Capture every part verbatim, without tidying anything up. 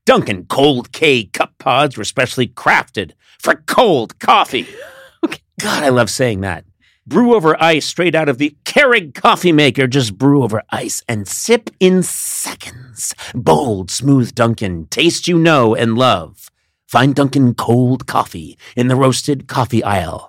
Dunkin' Cold K cup pods were specially crafted for cold coffee. Okay. God, I love saying that. Brew over ice straight out of the Keurig coffee maker. Just brew over ice and sip in seconds. Bold, smooth Dunkin'. Taste you know and love. Find Dunkin' Cold Coffee in the roasted coffee aisle.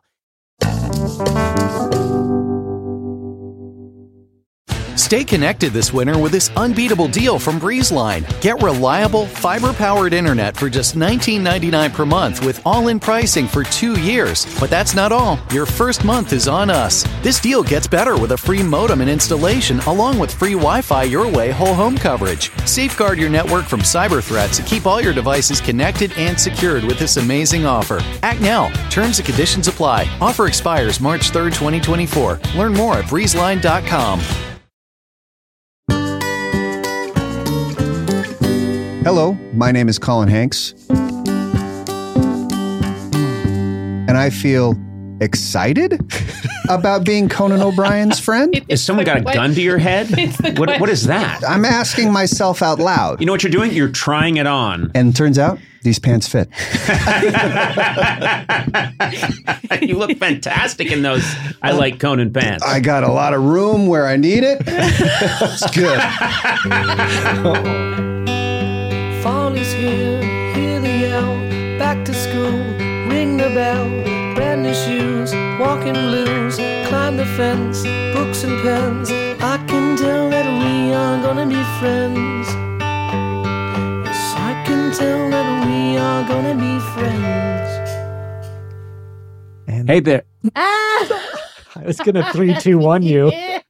Stay connected this winter with this unbeatable deal from BreezeLine. Get reliable, fiber-powered internet for just nineteen ninety-nine per month with all-in pricing for two years. But that's not all. Your first month is on us. This deal gets better with a free modem and installation, along with free Wi-Fi your way whole home coverage. Safeguard your network from cyber threats and keep all your devices connected and secured with this amazing offer. Act now. Terms and conditions apply. Offer expires March third, twenty twenty-four. Learn more at breeze line dot com. Hello, my name is Colin Hanks, and I feel excited about being Conan O'Brien's friend. Has someone got a gun to your head? What, what is that? I'm asking myself out loud. You know what you're doing? You're trying it on. And turns out, these pants fit. You look fantastic in those I Like Conan pants. I got a lot of room where I need it. It's good. Fall is here, hear the yell, back to school, ring the bell, brand new shoes, walking blues, climb the fence, books and pens, I can tell that we are gonna be friends. Yes, I can tell that we are gonna be friends. And Hey there. I was gonna three, two, one you.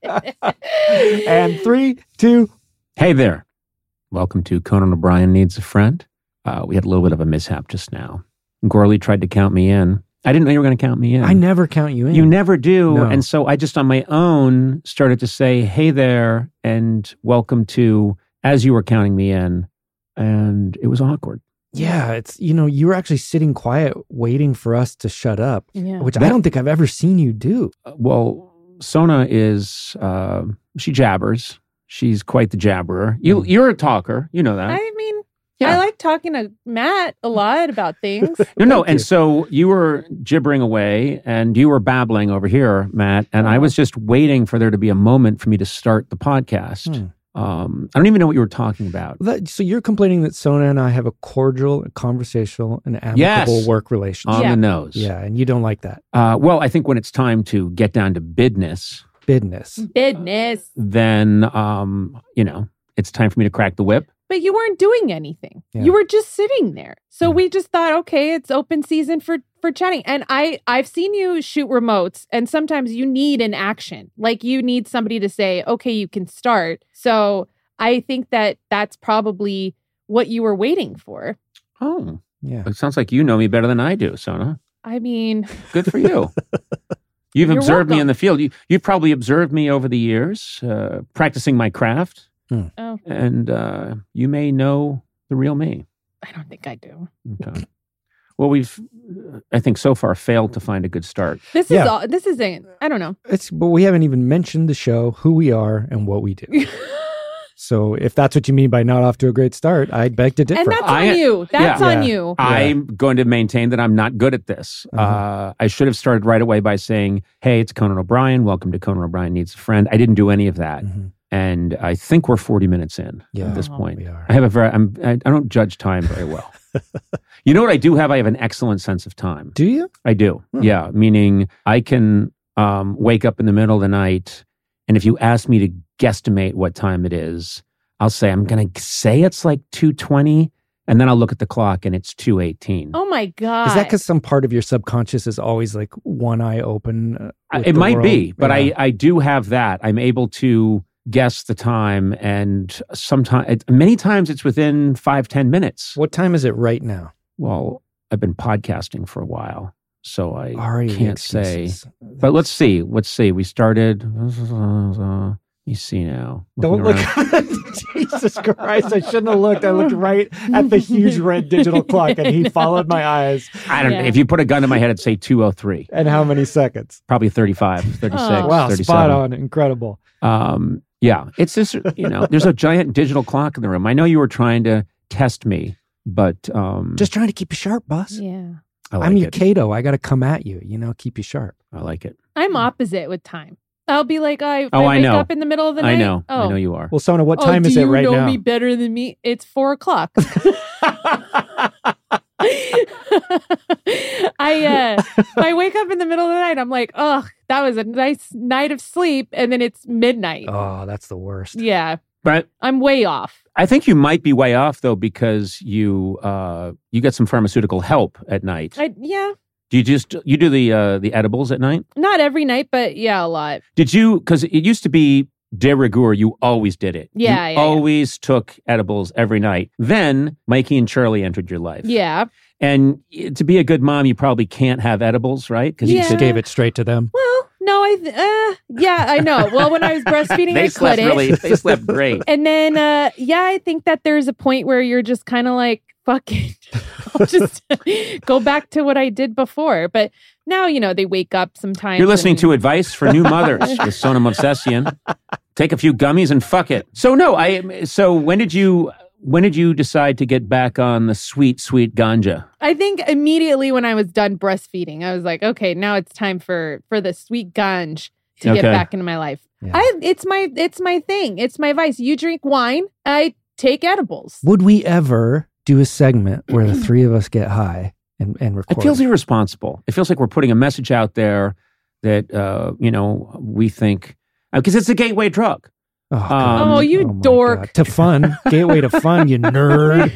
And three, two. Hey there. Welcome to Conan O'Brien Needs a Friend. Uh, we had a little bit of a mishap just now. Gorley tried to count me in. I didn't know you were going to count me in. I never count you in. You never do. No. And so I just on my own started to say, hey there, and welcome to, as you were counting me in. And it was awkward. Yeah, it's, you know, you were actually sitting quiet waiting for us to shut up, Yeah. which That- I don't think I've ever seen you do. Uh, well, Sona is, uh, she jabbers. She's quite the jabberer. You, you're a talker. You know that. I mean, Yeah. I like talking to Matt a lot about things. No, no. Thank And you. so you were gibbering away and you were babbling over here, Matt. And I was just waiting for there to be a moment for me to start the podcast. Hmm. Um, I don't even know what you were talking about. That- So you're complaining that Sona and I have a cordial, conversational, and amicable Yes. work relationship. On Yeah. the nose. Yeah, and you don't like that. Uh, well, I think when it's time to get down to bidness, Business. Business. then, um, you know, it's time for me to crack the whip. But you weren't doing anything. Yeah. You were just sitting there. So Yeah. we just thought, okay, it's open season for for chatting. And I I've seen you shoot remotes, and sometimes you need an action. Like you need somebody to say, okay, you can start. So I think that that's probably what you were waiting for. Oh, Yeah. it sounds like you know me better than I do, Sona. I mean, Good for you. You've You're observed me welcome. in the field. You, you've probably observed me over the years, uh, practicing my craft. oh, And uh, you may know the real me. I don't think I do. Okay. Well, we've, uh, I think, so far failed to find a good start. This Yeah. is all. This isn't. I don't know. It's but we haven't even mentioned the show, who we are, and what we do. So if that's what you mean by not off to a great start, I'd beg to differ. And that's I- on you. That's yeah. on Yeah. you. I'm going to maintain that I'm not good at this. Uh-huh. Uh, I should have started right away by saying, hey, it's Conan O'Brien. Welcome to Conan O'Brien Needs a Friend. I didn't do any of that. Mhm. And I think we're forty minutes in Yeah, at this Oh, point. we are. I have a very, I'm, I, I don't judge time very well. You know what I do have? I have an excellent sense of time. Do you? I do. Hmm. Yeah. Meaning I can um, wake up in the middle of the night, and if you ask me to guesstimate what time it is, I'll say, I'm going to say it's like two twenty, and then I'll look at the clock and it's two eighteen. Oh my god! Is that because some part of your subconscious is always like one eye open? Uh, I- with it the might world? be, but Yeah. I, I do have that. I'm able to guess the time, and sometimes, many times it's within five, ten minutes. What time is it right now? Well, I've been podcasting for a while, so I Already can't say. excuses. But let's see. Let's see. We started. Let me see now. Don't Looking look. around. Jesus Christ! I shouldn't have looked. I looked right at the huge red digital clock, and he followed my eyes. I don't. Yeah. If you put a gun to my head, it'd say two oh three. And how many seconds? Probably thirty-five, thirty-six, Oh. Wow, thirty-seven. spot on, incredible. Um, yeah, it's this. You know, there's a giant digital clock in the room. I know you were trying to test me but um, Just trying to keep you sharp, boss. Yeah. I like I'm your it. Kato. I got to come at you, you know, keep you sharp. I like it. I'm opposite with time. I'll be like, I, Oh, I I wake know. up in the middle of the night. I know. Oh. I know you are. Well, Sona, what Oh, time do is it you right know now? me better than me? It's four o'clock. I uh, if I wake up in the middle of the night, I'm like, oh, that was a nice night of sleep, and then it's midnight. Oh, that's the worst. Yeah, But I'm way off. I think you might be way off though because you uh, you get some pharmaceutical help at night. I yeah, Do you just you do the uh, the edibles at night? not every night, but yeah, a lot. Did you? Because it used to be de rigueur. You always did it. Yeah, you yeah, yeah. always took edibles every night. Then Mikey and Charlie entered your life. Yeah. And to be a good mom, you probably can't have edibles, right? Because Yeah. you Just should. gave it straight to them. Well, no, I th- uh, yeah, I know. Well, when I was breastfeeding, They I slept couldn't. really. They slept great. And then, uh, yeah, I think that there's a point where you're just kind of like, fuck it. I'll just go back to what I did before. But now, you know, they wake up sometimes. You're listening and- to Advice for New Mothers with Sonam Obsessian. Take a few gummies and fuck it. So no, I. So when did you? When did you decide to get back on the sweet, sweet ganja? I think immediately when I was done breastfeeding, I was like, okay, now it's time for for the sweet ganj to Okay. get back into my life. Yeah. I it's my it's my thing. It's my vice. You drink wine, I take edibles. Would we ever do a segment where the three of us get high and, and record? It feels irresponsible. It feels like we're putting a message out there that uh, you know we think because it's a gateway drug. Oh, Um, God. Oh, you my dork. God. To fun. Gateway to fun, you nerd.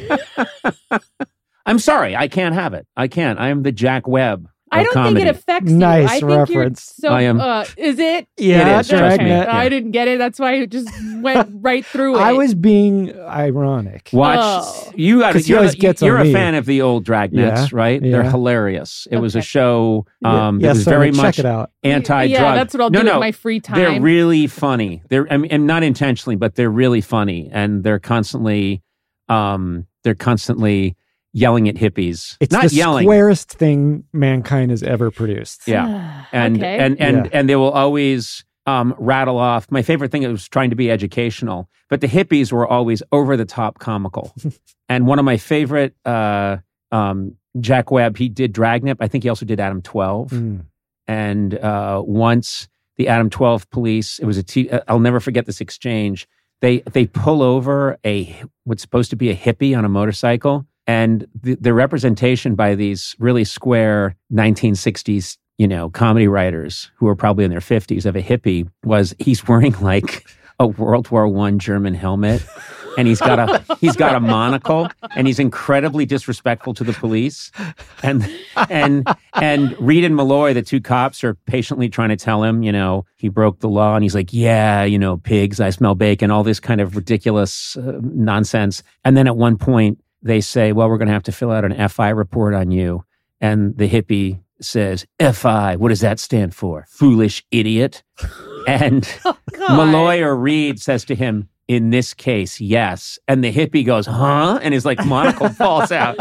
I'm sorry, I can't have it. I can't. I am the Jack Webb. I of don't comedy. think it affects Nice you. I think reference. you're so. I am- Uh, is it? Yeah, It is, trust me. Dragnet. Yeah. I didn't get it. That's why I just went right through it. I was being ironic. Watch Oh. you got 'Cause he you're, always a- gets on you're a me. fan of the old Dragnets, Yeah, right? They're yeah. hilarious. It was a Okay. show um that yeah, was so very check much it out. anti-drug. Yeah, that's what I'll no, do no, with my free time. They're really funny. They're I mean, and not intentionally, but they're really funny, and they're constantly, um, they're constantly yelling at hippies. It's not the yelling. squarest thing mankind has ever produced. Yeah, and okay. and and Yeah. and they will always um, rattle off. My favorite thing was trying to be educational, but the hippies were always over the top comical. And one of my favorite, uh, um, Jack Webb, he did Dragnet. I think he also did Adam twelve. Mm. And uh, once the Adam twelve police, it was a T, uh, I'll never forget this exchange. They they pull over a what's supposed to be a hippie on a motorcycle, and the, the representation by these really square nineteen sixties, you know, comedy writers who are probably in their fifties of a hippie was he's wearing like a World War One German helmet, and he's got a he's got a monocle, and he's incredibly disrespectful to the police, and and and Reed and Malloy, the two cops, are patiently trying to tell him, you know, he broke the law, and he's like, yeah, you know, pigs, I smell bacon, all this kind of ridiculous uh, nonsense, and then at one point they say, well, we're going to have to fill out an F I report on you, and the hippie says, F I, what does that stand for? Foolish idiot. And Oh, God. Malloy or Reed says to him, in this case, yes. And the hippie goes, huh? And his like monocle falls out.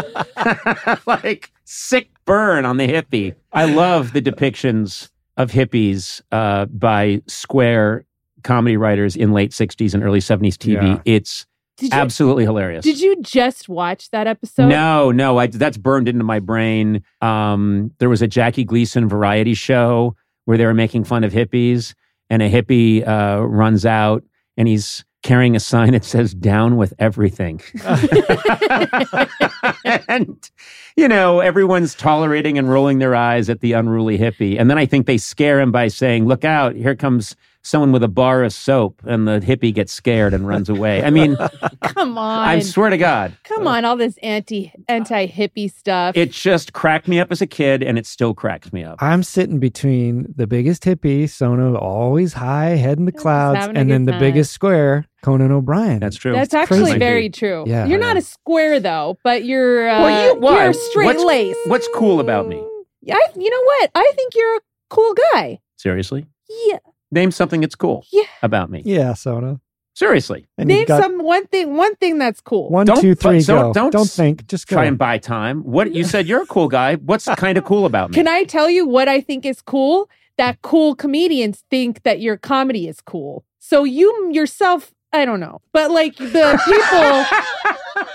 Like sick burn on the hippie. I love the depictions of hippies uh, by square comedy writers in late sixties and early seventies T V. Yeah. It's Did you, absolutely hilarious. did you just watch that episode? No, no, I, that's burned into my brain. Um, there was a Jackie Gleason variety show where they were making fun of hippies, and a hippie uh, runs out, and he's carrying a sign that says "Down with everything," and you know everyone's tolerating and rolling their eyes at the unruly hippie, and then I think they scare him by saying, "Look out! Here comes." Someone with a bar of soap, and the hippie gets scared and runs away. I mean, Come on. I swear to God. Come on, all this anti anti hippie stuff. It just cracked me up as a kid, and it still cracks me up. I'm sitting between the biggest hippie, Sona, always high, head in the Just clouds, having a and then good the time. biggest square, Conan O'Brien. That's true. That's crazy. actually very true. Yeah. You're not a square though, but you're uh, Well, you- why? you're straight What's- lace. What's cool about me? I, you know what? I think you're a cool guy. Seriously? Yeah. Name something that's cool Yeah. about me. Yeah, Sona. Seriously. And you Name got some one thing. One thing that's cool. one, Don't two, fu- three, so go. don't Don't s- think, just go. Try and buy time. What you said you're a cool guy. What's kind of cool about me? Can I tell you what I think is cool? That cool comedians think that your comedy is cool. So you yourself, I don't know, but like the people.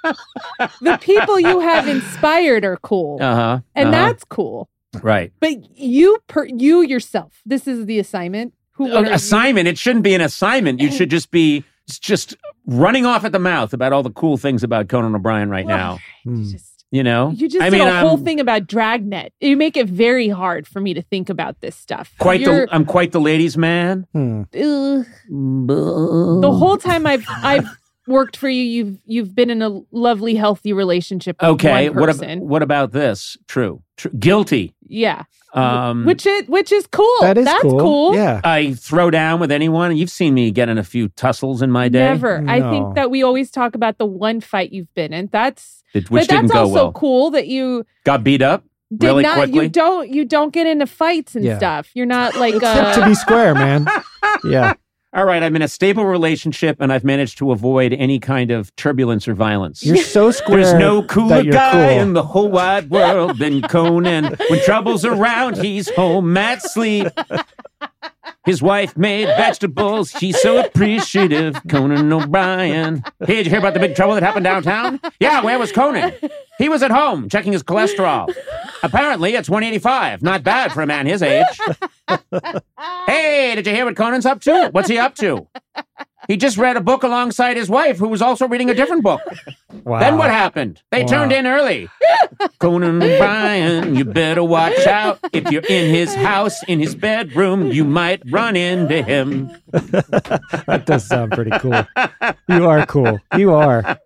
The people you have inspired are cool. Uh-huh. And uh-huh. that's cool. Right. But you per you yourself, this is the assignment. Who An assignment. It shouldn't be an assignment. You should just be just running off at the mouth about all the cool things about Conan O'Brien right now. You just, You know? you just I did mean, a whole I'm thing about Dragnet. You make it very hard for me to think about this stuff. Quite You're, the, I'm quite the ladies' man. Hmm. ugh. The whole time I've I've worked for you, you've you've been in a lovely, healthy relationship with Okay. one What, person. ab- what about this? True. True. Guilty. Yeah. Um, which is which is cool. That is That's cool. cool. Yeah. I throw down with anyone. You've seen me get in a few tussles in my day. Never. I No. think that we always talk about the one fight you've been in. That's It- which but that's didn't go also well. cool that you Got beat up did really not. quickly. You don't. You don't get into fights and Yeah. stuff. You're not like to uh, be square, man. Yeah. All right. I'm in a stable relationship and I've managed to avoid any kind of turbulence or violence. You're so square. There's no cooler that you're guy cool. in the whole wide world than Conan. When trouble's around, he's home at sleep. His wife made vegetables. She's so appreciative. Conan O'Brien. Hey, did you hear about the big trouble that happened downtown? Yeah, where was Conan? He was at home checking his cholesterol. Apparently, it's one eighty-five. Not bad for a man his age. Hey, did you hear what Conan's up to? What's he up to? He just read a book alongside his wife, who was also reading a different book. Wow. Then what happened? They Wow. turned in early. Conan O'Brien, you better watch out. If you're in his house, in his bedroom, you might run into him. That does sound pretty cool. You are cool. You are.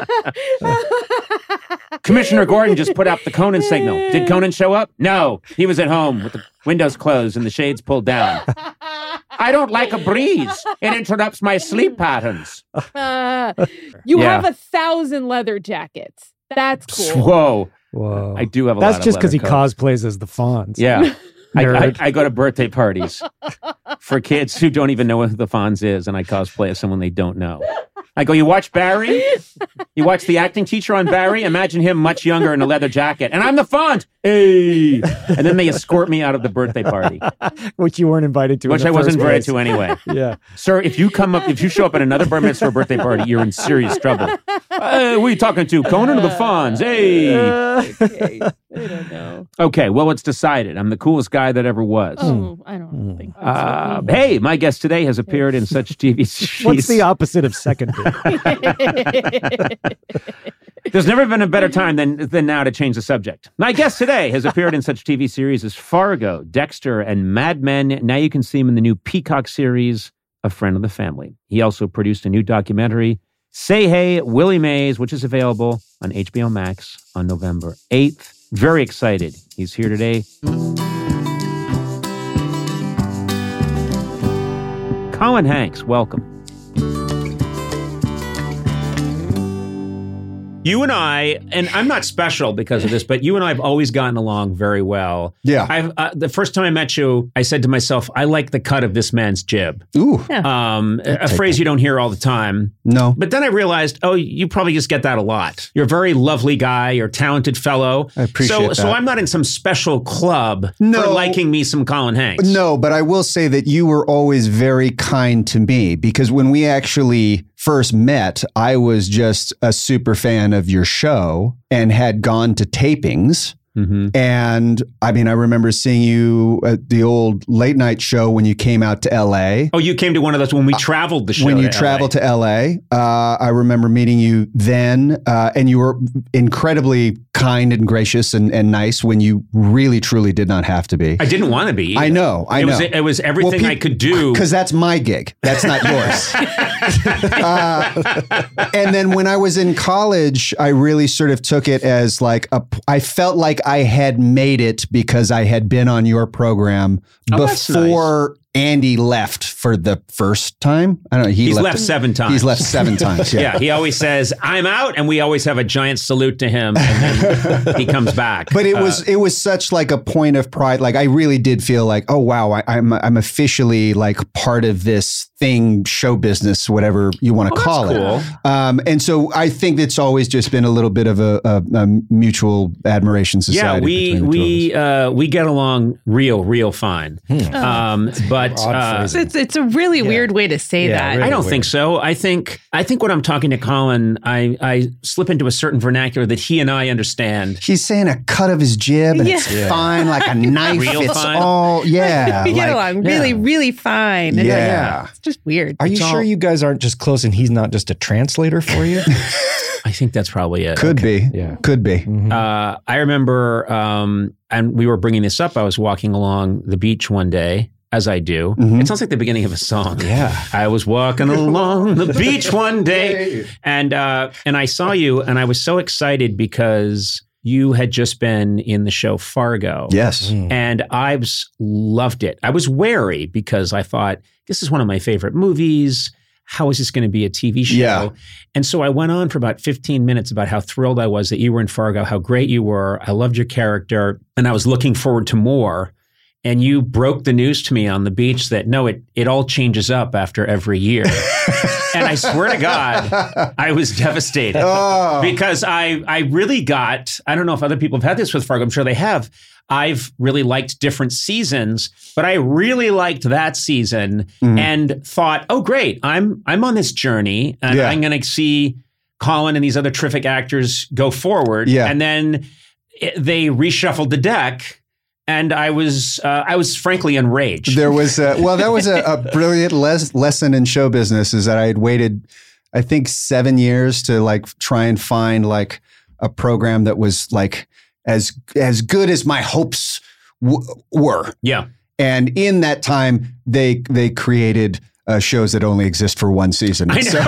Commissioner Gordon just put up the Conan signal. Did Conan show up? No. He was at home with the windows closed and the shades pulled down. I don't like a breeze. It interrupts my sleep patterns. uh, you Yeah. have a thousand leather jackets. That's cool. Whoa. Whoa. I do have a That's lot of just because he leather coats. cosplays as the Fonz. Yeah. I, I, Nerd. I go to birthday parties for kids who don't even know who the Fonz is, and I cosplay as someone they don't know. I go, you watch Barry? You watch the acting teacher on Barry? Imagine him much younger in a leather jacket. And I'm the Fonz. Hey. And then they escort me out of the birthday party, Which you weren't invited to. in which the I wasn't first invited place. to anyway. Yeah. Sir, if you come up, if you show up at another bar mitzvah or birthday party, you're in serious trouble. Uh, who are you talking to? Conan or the Fonz? Hey. Okay. I don't know. Okay, well, it's decided. I'm the coolest guy that ever was. Oh, I don't think that's Uh, what we- hey, my guest today has appeared in such T V series. What's the opposite of secondary? There's never been a better time than, than now to change the subject. My guest today has appeared in such T V series as Fargo, Dexter, and Mad Men. Now you can see him in the new Peacock series, A Friend of the Family. He also produced a new documentary, Say Hey, Willie Mays, which is available on H B O Max on November eighth. Very excited. He's here today. Colin Hanks, welcome. You and I, and I'm not special because of this, but you and I have always gotten along very well. Yeah. I've uh, the first time I met you, I said to myself, "I like the cut of this man's jib." Ooh. Um, a, a phrase you don't hear all the time. No. But then I realized, oh, you probably just get that a lot. You're a very lovely guy. You're a talented fellow. I appreciate so, that. So I'm not in some special club No. for liking me some Colin Hanks. No, but I will say that you were always very kind to me because when we actually first met, I was just a super fan of your show and had gone to tapings. Mm-hmm. And I mean, I remember seeing you at the old late night show when you came out to L A. Oh, you came to one of those when we traveled the show. When you to traveled L A. to L A, uh, I remember meeting you then, uh, and you were incredibly kind and gracious and, and nice when you really, truly did not have to be. I didn't want to be. I know, I it know. Was, it was everything Well, I peop- could do. Because that's my gig. That's not yours. uh, and then when I was in college, I really sort of took it as like a, I felt like I had made it because I had been on your program Oh, that's before Andy left for the first time. I don't know. He He's left, left seven times. He's left seven times. Yeah. Yeah, he always says, "I'm out," and we always have a giant salute to him, and then he comes back. But it Uh, was it was such like a point of pride. Like I really did feel like, oh wow, I, I'm I'm officially like part of this thing, show business, whatever you want to Oh, call that's it. Um, and so I think it's always just been a little bit of a, a, a mutual admiration society. yeah, we between the two of us. we uh, we get along real, real fine. Hmm. Um, but But Odd uh, phrasing. It's it's a really Yeah. weird way to say Yeah, that. really I don't weird. think so. I think I think when I'm talking to Colin, I, I slip into a certain vernacular that he and I understand. He's saying a cut of his jib and it's Yeah. fine like a knife. Real it's fine? all, yeah. we get like- along really, yeah. really fine. Yeah. yeah. It's just weird. Are you It's sure all- you guys aren't just close and he's not just a translator for you? I think that's probably it. Could be. Yeah. Could be. Mhm. Uh, I remember, um, and we were bringing this up. I was walking along the beach one day, as I do. Mhm. It sounds like the beginning of a song. Yeah. I was walking along the beach one day, and uh, and I saw you, and I was so excited because you had just been in the show Fargo. Yes. Mm. And I was loved it. I was wary because I thought, this is one of my favorite movies. How is this going to be a T V show? Yeah. And so I went on for about fifteen minutes about how thrilled I was that you were in Fargo, how great you were. I loved your character, and I was looking forward to more. And you broke the news to me on the beach that no, it it all changes up after every year. And I swear to God, I was devastated Oh. because I I really got, I don't know if other people have had this with Fargo, I'm sure they have. I've really liked different seasons, but I really liked that season Mhm. and thought, oh great, I'm I'm on this journey and Yeah. I'm going to see Colin and these other terrific actors go forward. Yeah. And then it, they reshuffled the deck. And I was, uh, I was frankly enraged. There was, a, well, that was a, a brilliant les- lesson in show business is that I had waited, I think, seven years to like try and find like a program that was like as as good as my hopes w- were. Yeah. And in that time, they they created uh, shows that only exist for one season. I So-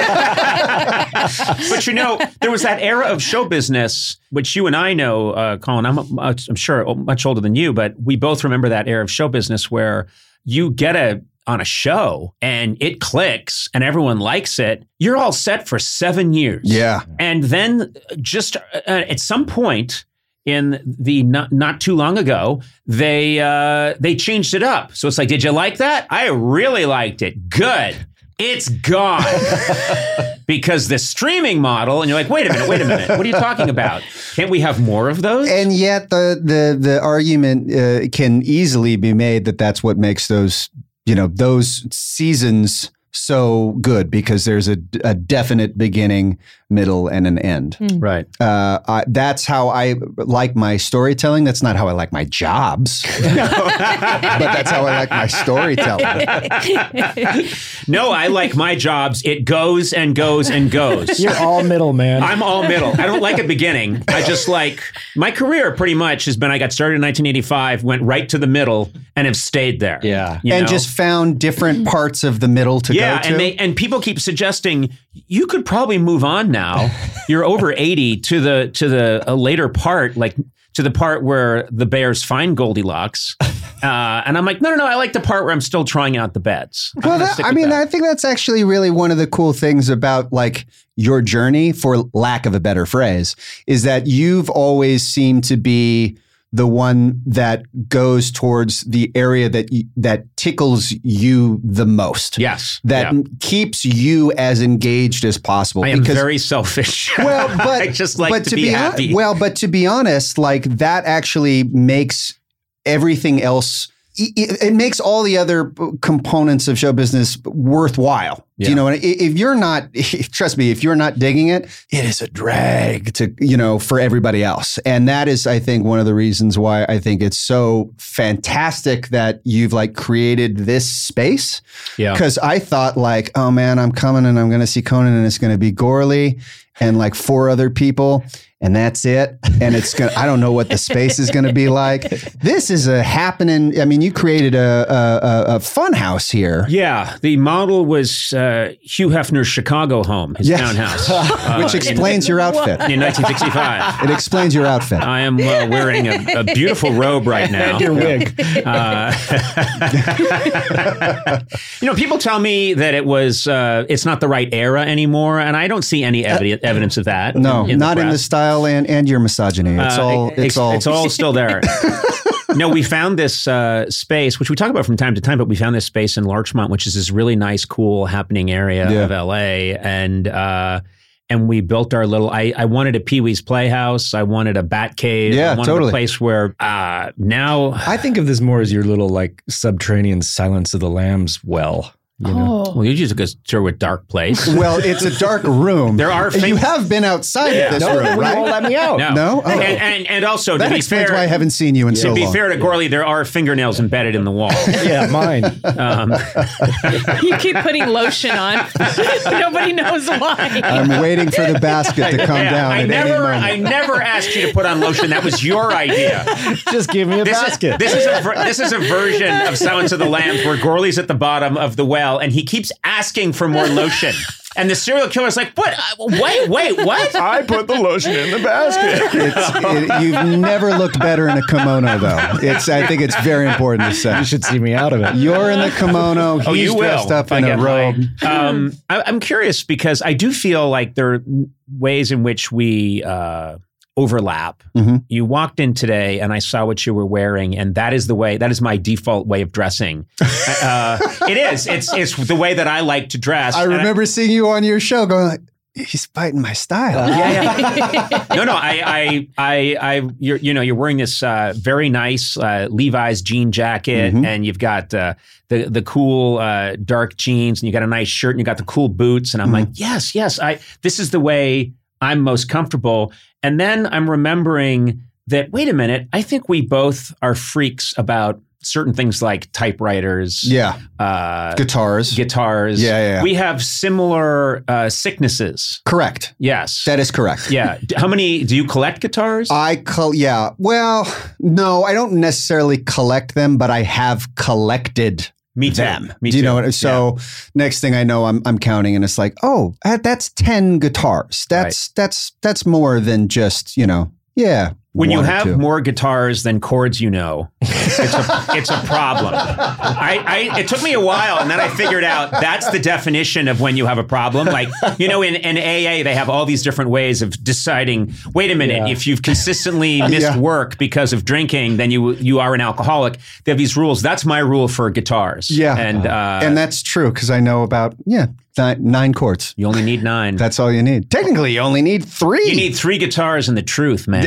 know. But you know, there was that era of show business, which you and I know, uh, Colin, I'm, much, I'm sure much older than you, but we both remember that era of show business where you get a on a show and it clicks and everyone likes it. You're all set for seven years. yeah. And then just uh, at some point in the not, not too long ago, they uh, they changed it up. So it's like, did you like that? I really liked it. Good. It's gone. Because the streaming model, and you're like, wait a minute, wait a minute. What are you talking about? Can't we have more of those? And yet the the the argument uh, can easily be made that that's what makes those, you know, those seasons so good because there's a, a definite beginning, middle, and an end. Right. Uh, I, that's how I like my storytelling. That's not how I like my jobs, but that's how I like my storytelling. No, I like my jobs. It goes and goes and goes. You're all middle, man. I'm all middle. I don't like a beginning. I just like my career pretty much has been I got started in nineteen eighty-five, went right to the middle, and have stayed there. yeah. You and know? just found different parts of the middle to yeah, go to. and they and people keep suggesting you could probably move on now. You're over eighty to the to the a later part, like to the part where the bears find Goldilocks. Uh, and I'm like, no, no, no. I like the part where I'm still trying out the beds. I'm Well, gonna that, stick I with mean, that. I think that's actually really one of the cool things about like your journey, for lack of a better phrase, is that you've always seemed to be the one that goes towards the area that y- that tickles you the most. yes, That yeah. keeps you as engaged as possible. I am because very selfish. well, but I just like but to, be, hon- happy. well, but to be honest, like that actually makes everything else. It, it makes all the other components of show business worthwhile. Do Yeah. you know? what I- If you're not, trust me, if you're not digging it, it is a drag to you know for everybody else. And that is, I think, one of the reasons why I think it's so fantastic that you've like created this space. yeah. Because I thought like, oh man, I'm coming and I'm going to see Conan and it's going to be Gorley and like four other people. And that's it. And it's going to, I don't know what the space is going to be like. This is a happening. I mean, you created a, a, a fun house here. Yeah, the model was uh, Hugh Hefner's Chicago home, his Yeah. townhouse, uh, Which explains your outfit. in, in nineteen sixty-five. It explains your outfit. I am uh, wearing a, a beautiful robe right now. Your wig. Uh, you know, people tell me that it was uh, it's not the right era anymore, and I don't see any evi- evidence of that. No, in, in not the in the press. style and, and your misogyny. It's Uh, all, it's all, it's all still there. No, we found this uh, space, which we talk about from time to time, but we found this space in Larchmont, which is this really nice, cool, happening area Yeah. of L A. And uh, and we built our little, I, I wanted a Pee-wee's Playhouse. I wanted a bat cave. Yeah, I wanted totally. a place where uh, now... I think of this more as your little like subterranean Silence of the Lambs well. You know? Oh. Well, you just go to a dark place. Well, it's a dark room. There are You thing- have been outside Yeah. of this No, room, then you right? won't let me out. No. No? Oh. And, and, and also, that to be explains fair... why I haven't seen you in so To be long. fair to Gorley, there are fingernails embedded in the wall. Yeah, mine. Um, You keep putting lotion on. Nobody knows why. I'm waiting for the basket to come yeah, down I at never, any moment. I never asked you to put on lotion. That was your idea. Just give me a This is, basket. this is a ver- this is a version of Silence of the Lambs where Gorley's at the bottom of the well and he keeps asking for more lotion. And the serial killer's like, what? Uh, wait, wait, what? I put the lotion in the basket. It's, it, you've never looked better in a kimono, though. It's. I think it's very important to say. You should see me out of it. You're in the kimono. He's Oh, you will. dressed up if I in a get robe. my- Um, I, I'm curious because I do feel like there are ways in which we uh, overlap. Mhm. You walked in today and I saw what you were wearing, and that is the way, that is my default way of dressing. uh, it is. It's it's the way that I like to dress. I And remember seeing you on your show going, like, he's fighting my style. Yeah, yeah. no, no. I, I, I, I. You're, you know, you're wearing this uh, very nice uh, Levi's jean jacket, Mhm. and you've got uh, the the cool uh, dark jeans, and you got a nice shirt, and you got the cool boots, and I'm Mhm. like, yes, yes. I. This is the way I'm most comfortable. And then I'm remembering that. Wait a minute. I think we both are freaks about certain things like typewriters. Yeah. Uh, Guitars. guitars. Yeah, yeah, yeah. We have similar uh, sicknesses. Correct. Yes. That is correct. Yeah. D- How many do you collect guitars? I col- yeah. Well, no, I don't necessarily collect them, but I have collected Me too. them. Me Do you too. know what? So next thing I know, I'm I'm counting, and it's like, oh, uh, that's ten guitars. That's that's that's more than just you know. Yeah. When you one or have two. more guitars than chords, you know, it's a, it's a problem. I, I it took me a while, and then I figured out that's the definition of when you have a problem. Like, you know, in, in A A, they have all these different ways of deciding, wait a minute, Yeah. if you've consistently missed Yeah. work because of drinking, then you you are an alcoholic. They have these rules. That's my rule for guitars. Yeah. And, uh, and that's true because I know about yeah nine, nine chords. you only need nine. That's all you need. Technically, you only need three. you need three guitars and the truth, man.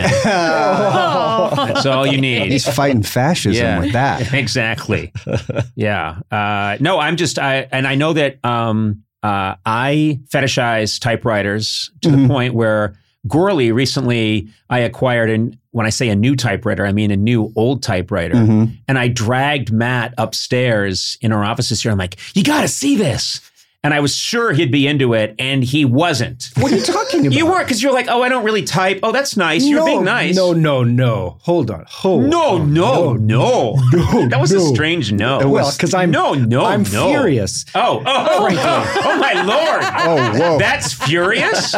Oh. That's all you need. He's fighting fascism with that. Exactly. Yeah. Uh, no, I'm just, I, and I know that um, uh, I fetishize typewriters to Mhm. the point where Gorley recently I acquired, and when I say a new typewriter, I mean a new old typewriter. Mhm. And I dragged Matt upstairs in our offices here. I'm like, you got to see this. And I was sure he'd be into it, and he wasn't. What are you talking about? You were, because you're like, oh, I don't really type. Oh, that's nice. You're no, being nice. No, no, no. Hold on. Hold No, on. no, no, no. That was no. a strange no. Well, because I'm no, no, I'm no. furious. Oh, oh, oh, oh, my lord! Oh, whoa. That's furious.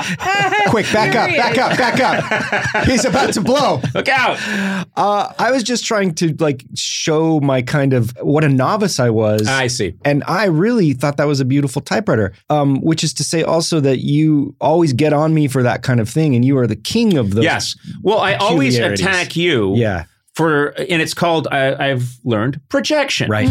Quick, back up, back up, back up. He's about to blow. Look out! Uh, I was just trying to like show my kind of what a novice I was. I see. And I really thought that was a beautiful typewriter, um, which is to say also that you always get on me for that kind of thing, and you are the king of those. Yes. Well, I always peculiarities. attack you. Yeah. For and it's called I, I've learned projection. Right.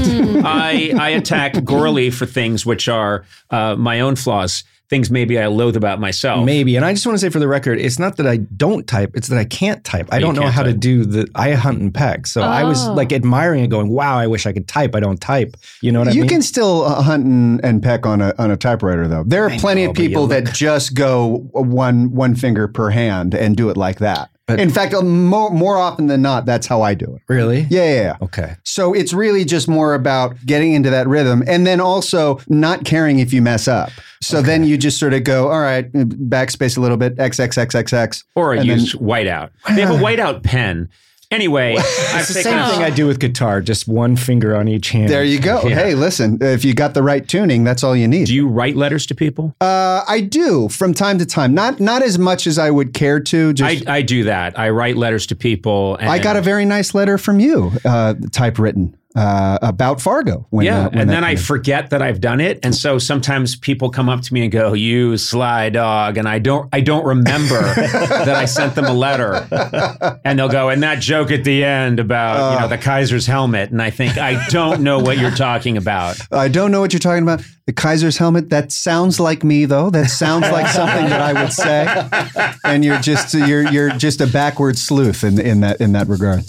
I I attack Gorley for things which are uh, my own flaws. Things maybe I loathe about myself. Maybe. And I just want to say for the record, it's not that I don't type, it's that I can't type. I You don't know can't how to type. do the, I hunt and peck. So I was Oh. like admiring it going, wow, I wish I could type. I don't type. You know what I You mean? can still uh, hunt and, and peck on a on a typewriter, though. There are I plenty know, of but you people look- that just go one one finger per hand and do it like that. But- In fact, uh, more more often than not, that's how I do it. Really? Yeah, yeah, yeah. Okay. So it's really just more about getting into that rhythm, and then also not caring if you mess up. So then you just sort of go, all right, backspace a little bit, X X X X X, Or I and then- use whiteout. They have a whiteout pen. Anyway, I've It's the taken same a- thing I do with guitar, just one finger on each hand. There you go. Yeah. Hey, listen, if you got the right tuning, that's all you need. Do you write letters to people? Uh, I do from time to time, not not as much as I would care to. Just I, I do that. I write letters to people. And I got a very nice letter from you, uh, typewritten. uh, about Fargo. When, yeah, uh, when and that then I came. forget that I've done it, and so sometimes people come up to me and go, "You sly dog," and I don't, I don't remember that I sent them a letter, and they'll go, "And that joke at the end about uh, you know the Kaiser's helmet," and I think I don't know what you're talking about. I don't know what you're talking about. The Kaiser's helmet. That sounds like me, though. That sounds like something that I would say, and you're just you're you're just a backward sleuth in in that in that regard.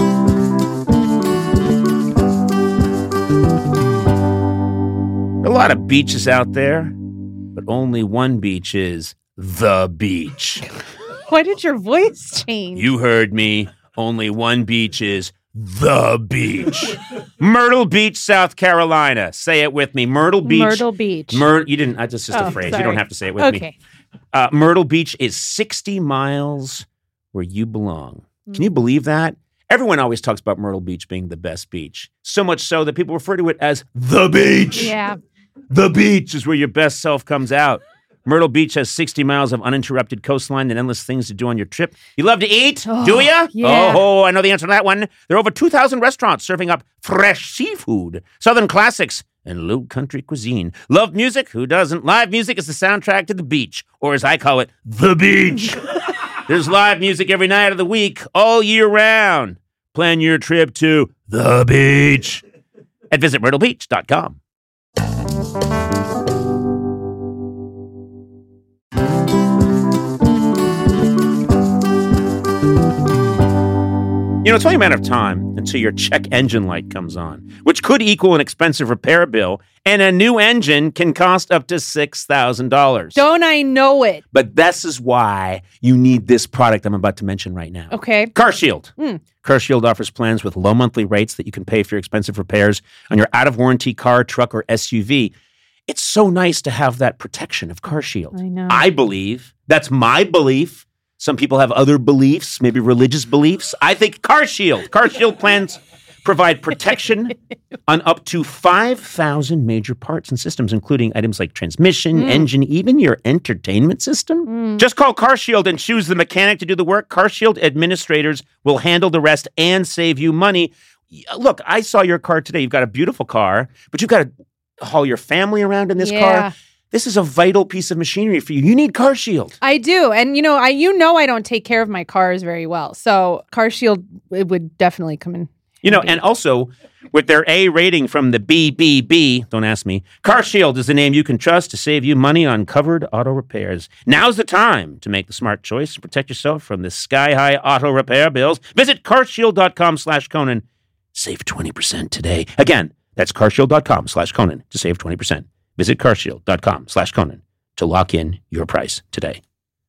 A lot of beaches out there, but only one beach is the beach. Why did your voice change? You heard me. Only one beach is the beach. Myrtle Beach, South Carolina. Say it with me. Myrtle Beach. Myrtle Beach. Myr- you didn't. That's just Oh, a phrase. sorry. You don't have to say it with Okay. me. Uh, Myrtle Beach is sixty miles where you belong. Can you believe that? Everyone always talks about Myrtle Beach being the best beach. So much so that people refer to it as the beach. Yeah. The beach is where your best self comes out. Myrtle Beach has sixty miles of uninterrupted coastline and endless things to do on your trip. You love to eat, Oh, do you? yeah. Oh, I know the answer to that one. There are over two thousand restaurants serving up fresh seafood, southern classics, and low country cuisine. Love music? Who doesn't? Live music is the soundtrack to the beach, or as I call it, the beach. There's live music every night of the week, all year round. Plan your trip to the beach at visit myrtle beach dot com. You know, it's only a matter of time until your check engine light comes on, which could equal an expensive repair bill, and a new engine can cost up to six thousand dollars. Don't I know it? But this is why you need this product I'm about to mention right now. Okay. CarShield. Mm. CarShield offers plans with low monthly rates that you can pay for your expensive repairs on your out-of-warranty car, truck, or S U V. It's so nice to have that protection of CarShield. I know. I believe, that's my belief. Some people have other beliefs, maybe religious beliefs. I think CarShield. CarShield plans provide protection on up to five thousand major parts and systems, including items like transmission, Mm. engine, even your entertainment system. Mm. Just call CarShield and choose the mechanic to do the work. CarShield administrators will handle the rest and save you money. Look, I saw your car today. You've got a beautiful car, but you've got to haul your family around in this Yeah. car. This is a vital piece of machinery for you. You need CarShield. I do. And you know, I you know I don't take care of my cars very well. So CarShield, it would definitely come in. You know, handy. and also with their A rating from the B B B, don't ask me, CarShield is the name you can trust to save you money on covered auto repairs. Now's the time to make the smart choice and protect yourself from the sky-high auto repair bills. Visit carshield.com slash Conan. Save twenty percent today. Again, that's carshield.com slash Conan to save twenty percent. Visit carshield.com slash Conan to lock in your price today.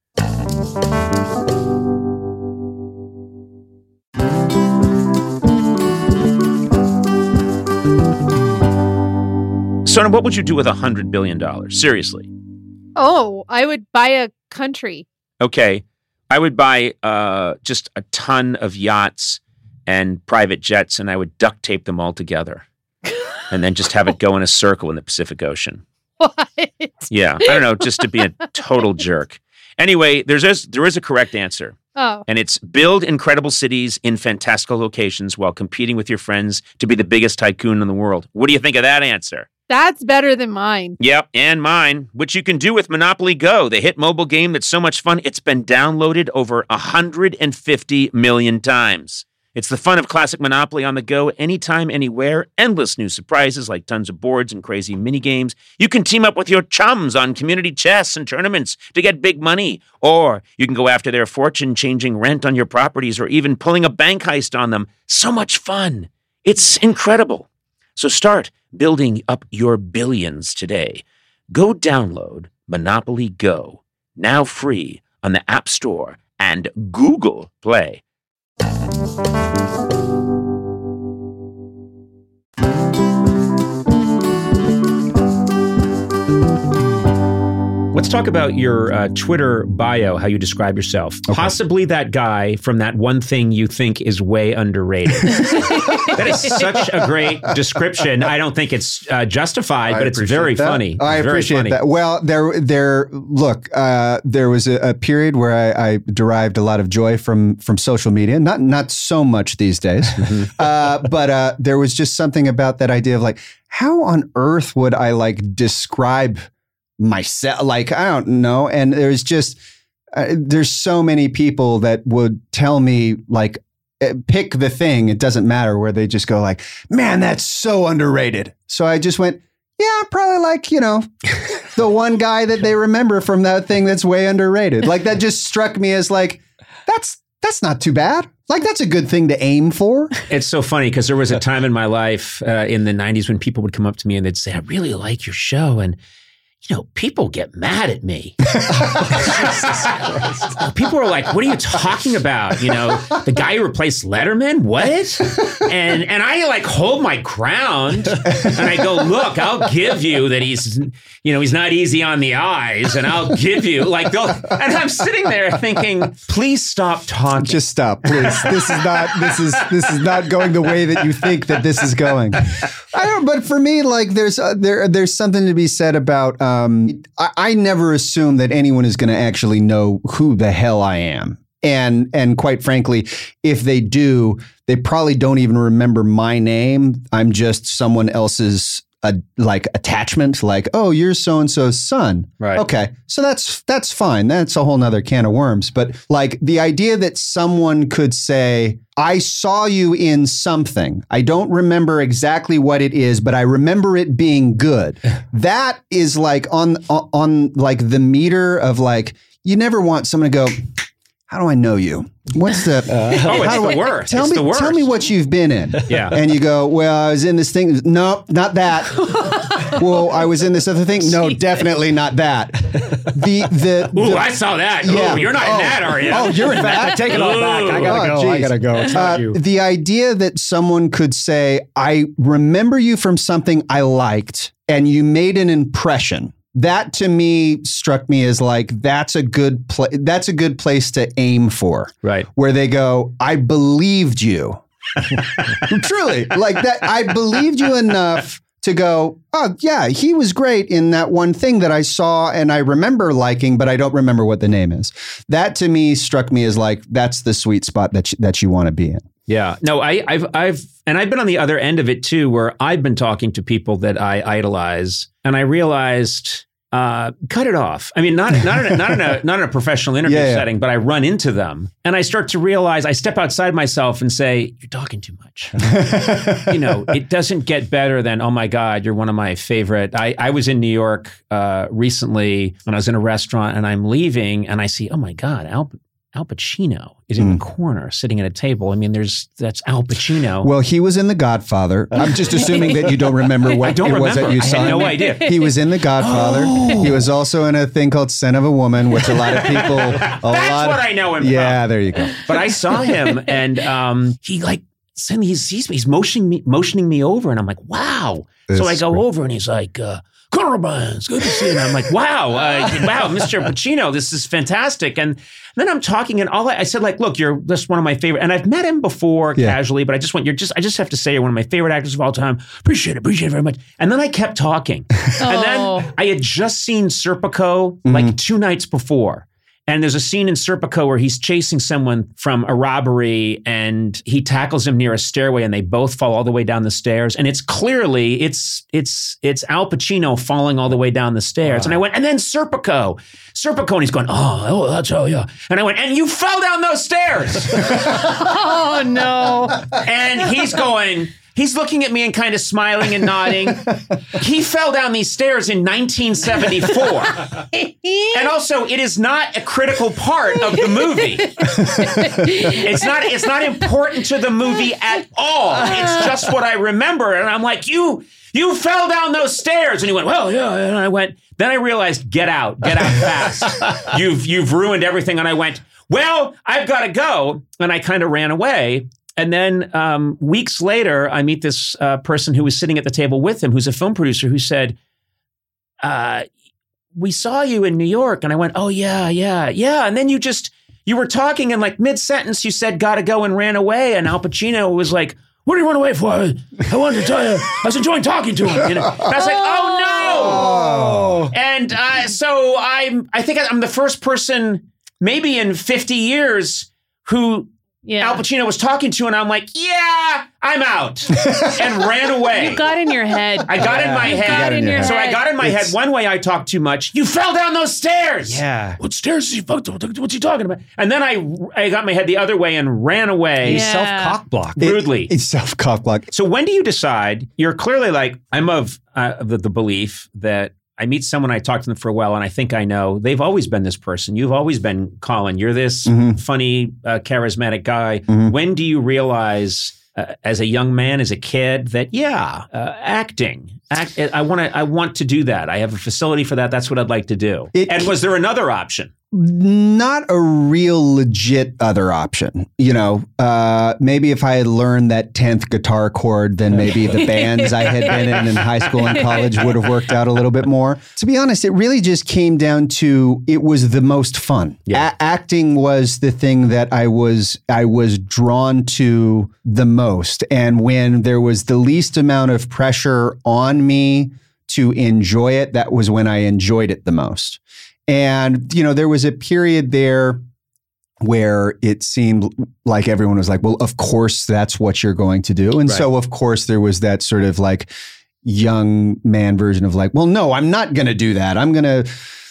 Sona, what would you do with one hundred billion dollars? Seriously. Oh, I would buy a country. Okay. I would buy uh, just a ton of yachts and private jets, and I would duct tape them all together and then just have it go in a circle in the Pacific Ocean. What? Yeah. I don't know, just to be a total jerk. Anyway, there's a, there is a correct answer. Oh. And it's build incredible cities in fantastical locations while competing with your friends to be the biggest tycoon in the world. What do you think of that answer? That's better than mine. Yep, and mine, which you can do with Monopoly Go, the hit mobile game that's so much fun, it's been downloaded over one hundred fifty million times. It's the fun of classic Monopoly on the go, anytime, anywhere, endless new surprises like tons of boards and crazy mini games. You can team up with your chums on community chess and tournaments to get big money, or you can go after their fortune-changing rent on your properties or even pulling a bank heist on them. So much fun. It's incredible. So start building up your billions today. Go download Monopoly Go, now free on the App Store and Google Play. Let's talk about your uh, Twitter bio, how you describe yourself. Okay. Possibly that guy from that one thing you think is way underrated. That is such a great description. I don't think it's uh, justified, I but it's very that. funny. I very appreciate funny. that. Well, there, there. Look, uh, there was a, a period where I, I derived a lot of joy from from social media. Not not so much these days, mm-hmm. uh, but uh, there was just something about that idea of like, how on earth would I like describe myself? Like, I don't know. And there's just uh, there's so many people that would tell me like, pick the thing. It doesn't matter, where they just go like, man, that's so underrated. So I just went, yeah, probably like, you know, the one guy that they remember from that thing that's way underrated. Like that just struck me as like, that's, that's not too bad. Like that's a good thing to aim for. It's so funny because there was a time in my life uh, in the nineties when people would come up to me and they'd say, I really like your show. And you know, people get mad at me. People are like, what are you talking about? You know, the guy who replaced Letterman? What? And and I like hold my ground and I go, look, I'll give you that he's, you know, he's not easy on the eyes, and I'll give you like, and I'm sitting there thinking, please stop talking. Just stop, please. This is not, this is, this is not going the way that you think that this is going. I don't, but for me, like there's, uh, there, there's something to be said about, Um, I, I never assume that anyone is going to actually know who the hell I am. And and quite frankly, if they do, they probably don't even remember my name. I'm just someone else's uh, like attachment, like, oh, you're so-and-so's son. Right. Okay. So that's that's fine. That's a whole nother can of worms. But like the idea that someone could say, I saw you in something. I don't remember exactly what it is, but I remember it being good. That is like on, on, on like the meter of like, you never want someone to go, how do I know you? What's the? Uh, oh, it's the I, worst. Tell it's me, the worst. Tell me what you've been in. Yeah. And you go, well, I was in this thing. No, not that. Well, I was in this other thing. No, definitely not that. The the. Ooh, the, I saw that. Yeah. Ooh, you're not oh, in that, are you? Oh, you're in that. Take it all back. I gotta oh, go. I geez. gotta go. It's not uh, you. The idea that someone could say, I remember you from something I liked, and you made an impression. That to me struck me as like, that's a good pla- that's a good place to aim for. Right. Where they go, I believed you. Truly. Like that, I believed you enough to go, oh yeah, he was great in that one thing that I saw and I remember liking, but I don't remember what the name is. That to me struck me as like, that's the sweet spot that you, that you want to be in. Yeah. No, I, I've, I've, and I've been on the other end of it too, where I've been talking to people that I idolize, and I realized, uh, cut it off. I mean, not, not in a, not in a, not in a professional interview yeah, yeah. setting, but I run into them and I start to realize, I step outside myself and say, you're talking too much. You know, it doesn't get better than, oh my God, you're one of my favorite. I, I was in New York, uh, recently when I was in a restaurant and I'm leaving and I see, oh my God, Al, Al Pacino is in mm. the corner sitting at a table. I mean, there's that's Al Pacino. Well, he was in The Godfather. I'm just assuming that you don't remember what I don't it remember. was that you I saw. had no him. idea. He was in The Godfather. Oh. He was also in a thing called Son of a Woman, which a lot of people. A that's lot what of, I know him Yeah, from. there you go. But I saw him, and um, he like suddenly he sees me. He's motioning me, motioning me over, and I'm like, wow. This so I go great. over, and he's like. Uh, Conor O'Brien, it's good to see you. And I'm like, wow, uh, wow, Mister Pacino, this is fantastic. And then I'm talking, and all I, I said, like, look, you're just one of my favorite. And I've met him before yeah. casually, but I just want you're just I just have to say you're one of my favorite actors of all time. Appreciate it, appreciate it very much. And then I kept talking, Oh. and then I had just seen Serpico Mm-hmm. like two nights before. And there's a scene in Serpico where he's chasing someone from a robbery and he tackles him near a stairway and they both fall all the way down the stairs. And it's clearly, it's it's it's Al Pacino falling all the way down the stairs. Wow. And I went, and then Serpico. Serpico, and he's going, oh, oh, that's, oh, yeah. And I went, and you fell down those stairs. Oh, no. And he's going... He's looking at me and kind of smiling and nodding. He fell down these stairs in nineteen seventy-four. And also, it is not a critical part of the movie. It's not, it's not important to the movie at all. It's just what I remember. And I'm like, you, you fell down those stairs. And he went, well, yeah. And I went, then I realized, get out, get out fast. You've, you've ruined everything. And I went, well, I've got to go. And I kind of ran away. And then um, weeks later, I meet this uh, person who was sitting at the table with him, who's a film producer, who said, uh, we saw you in New York. And I went, oh, yeah, yeah, yeah. And then you just, you were talking and like mid-sentence, you said, gotta go, and ran away. And Al Pacino was like, what do you run away for? I wanted to tell you, I was enjoying talking to him. You know? And I was like, oh, no. Oh. And uh, so I'm, I think I'm the first person maybe in fifty years who Yeah. Al Pacino was talking to, and I'm like, yeah, I'm out, and ran away. You got in your head. I got in my You head. got in your So head. I got in my It's- head. One way I talked too much. You fell down those stairs. Yeah. What stairs? Is he, what's he talking about? And then I, I got my head the other way and ran away. Yeah. Self-cock block. Rudely. It, it's self-cock block. So when do you decide? You're clearly like, I'm of uh, the, the belief that I meet someone, I talk to them for a while, and I think I know. They've always been this person. You've always been Colin. You're this Mhm. funny, uh, charismatic guy. Mhm. When do you realize, uh, as a young man, as a kid, that yeah, uh, acting, act, I want to, I want to do that. I have a facility for that. That's what I'd like to do. It- and was there another option? Not a real legit other option. You know, uh, maybe if I had learned that tenth guitar chord, then maybe the bands I had been in in high school and college would have worked out a little bit more. To be honest, it really just came down to it was the most fun. Yeah. A- acting was the thing that I was I was drawn to the most. And when there was the least amount of pressure on me to enjoy it, that was when I enjoyed it the most. And, you know, there was a period there where it seemed like everyone was like, well, of course, that's what you're going to do. And Right. so, of course, there was that sort of like young man version of like, well, no, I'm not going to do that. I'm going to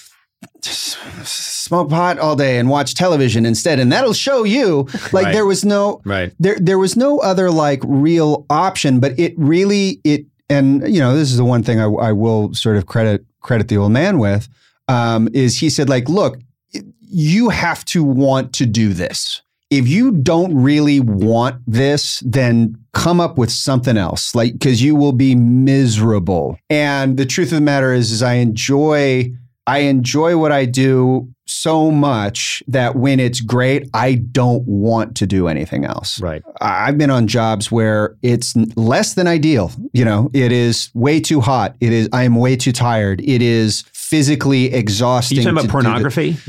smoke pot all day and watch television instead. And that'll show you like Right. there was no, Right. there, there was no other like real option, but it really, it, and you know, this is the one thing I, I will sort of credit, credit the old man with. Um, is he said like, look, you have to want to do this. If you don't really want this, then come up with something else, like, because you will be miserable. And the truth of the matter is, is I enjoy, I enjoy what I do so much that when it's great, I don't want to do anything else. Right. I- I've been on jobs where it's n- less than ideal. You know, it is way too hot. It is, I am way too tired. It is physically exhausting. You talking about to do the- pornography?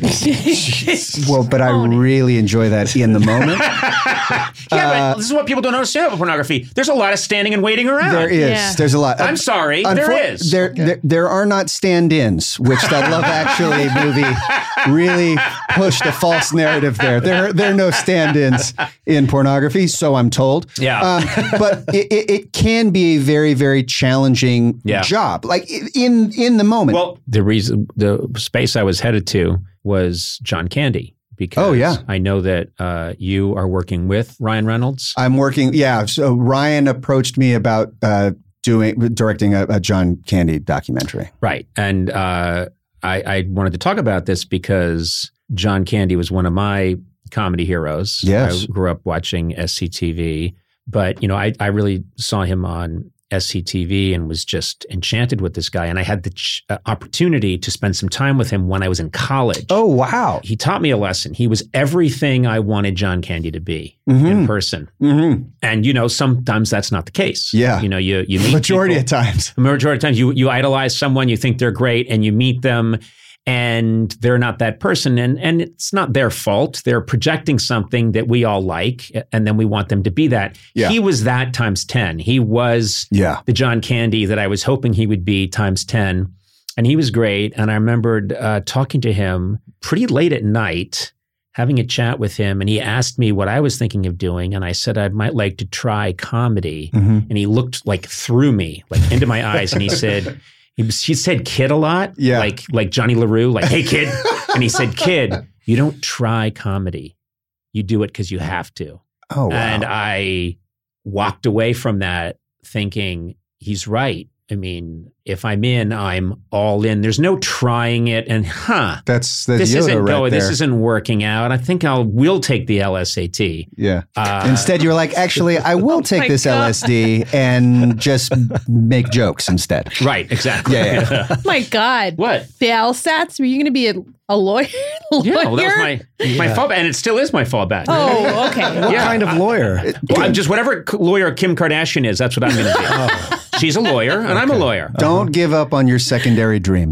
well, but I really enjoy that in the moment. yeah, but this is what people don't understand about pornography. There's a lot of standing and waiting around. There is. Yeah. There's a lot. I'm sorry, Unfor- there is. There, there, there are not stand-ins, which that Love Actually movie really pushed a false narrative there. There, there are no stand-ins in pornography, so I'm told. Yeah. Um, but it, it, it can be a very, very challenging Yeah. job, like i- in in the moment. Well, the reason, the space I was headed to was John Candy. Because Oh, yeah. I know that uh, you are working with Ryan Reynolds. I'm working. Yeah. So Ryan approached me about uh, doing directing a, a John Candy documentary. Right. And uh, I, I wanted to talk about this because John Candy was one of my comedy heroes. Yes. I grew up watching S C T V. But, you know, I, I really saw him on S C T V and was just enchanted with this guy. And I had the ch- uh, opportunity to spend some time with him when I was in college. Oh, wow. He taught me a lesson. He was everything I wanted John Candy to be Mhm. in person. Mm-hmm. And, you know, sometimes that's not the case. Yeah. You know, you, you meet Majority people- of times. the majority of times you, you idolize someone, you think they're great, and you meet them and they're not that person. And, and it's not their fault. They're projecting something that we all like, and then we want them to be that. Yeah. He was that times ten. He was Yeah. the John Candy that I was hoping he would be times ten. And he was great. And I remembered uh, talking to him pretty late at night, having a chat with him. And he asked me what I was thinking of doing. And I said, I might like to try comedy. Mm-hmm. And he looked like through me, like into my eyes. And he said, he, was- he said kid a lot, Yeah. like, like Johnny LaRue, like, hey, kid. And he said, kid, you don't try comedy. You do it because you have to. Oh, wow. And I walked away from that thinking, he's right. I mean, if I'm in, I'm all in. There's no trying it and, huh, That's the this Yoda isn't right going, there. this isn't working out. I think I'll, we'll take the L S A T. yeah. Uh, Instead, you're like, actually, I will take my this God. L S D and just make jokes instead. Right, exactly. Yeah, yeah. Oh my God. What? The LSATs? Were you going to be a, a lawyer? Yeah, well, that was Lawyer? my, my fallback, and it still is my fallback. Oh, okay. What Yeah. kind of lawyer? Well, I'm just whatever c- lawyer Kim Kardashian is, that's what I'm going to be. she's a lawyer, and I'm a lawyer. Don't give up on your secondary dream.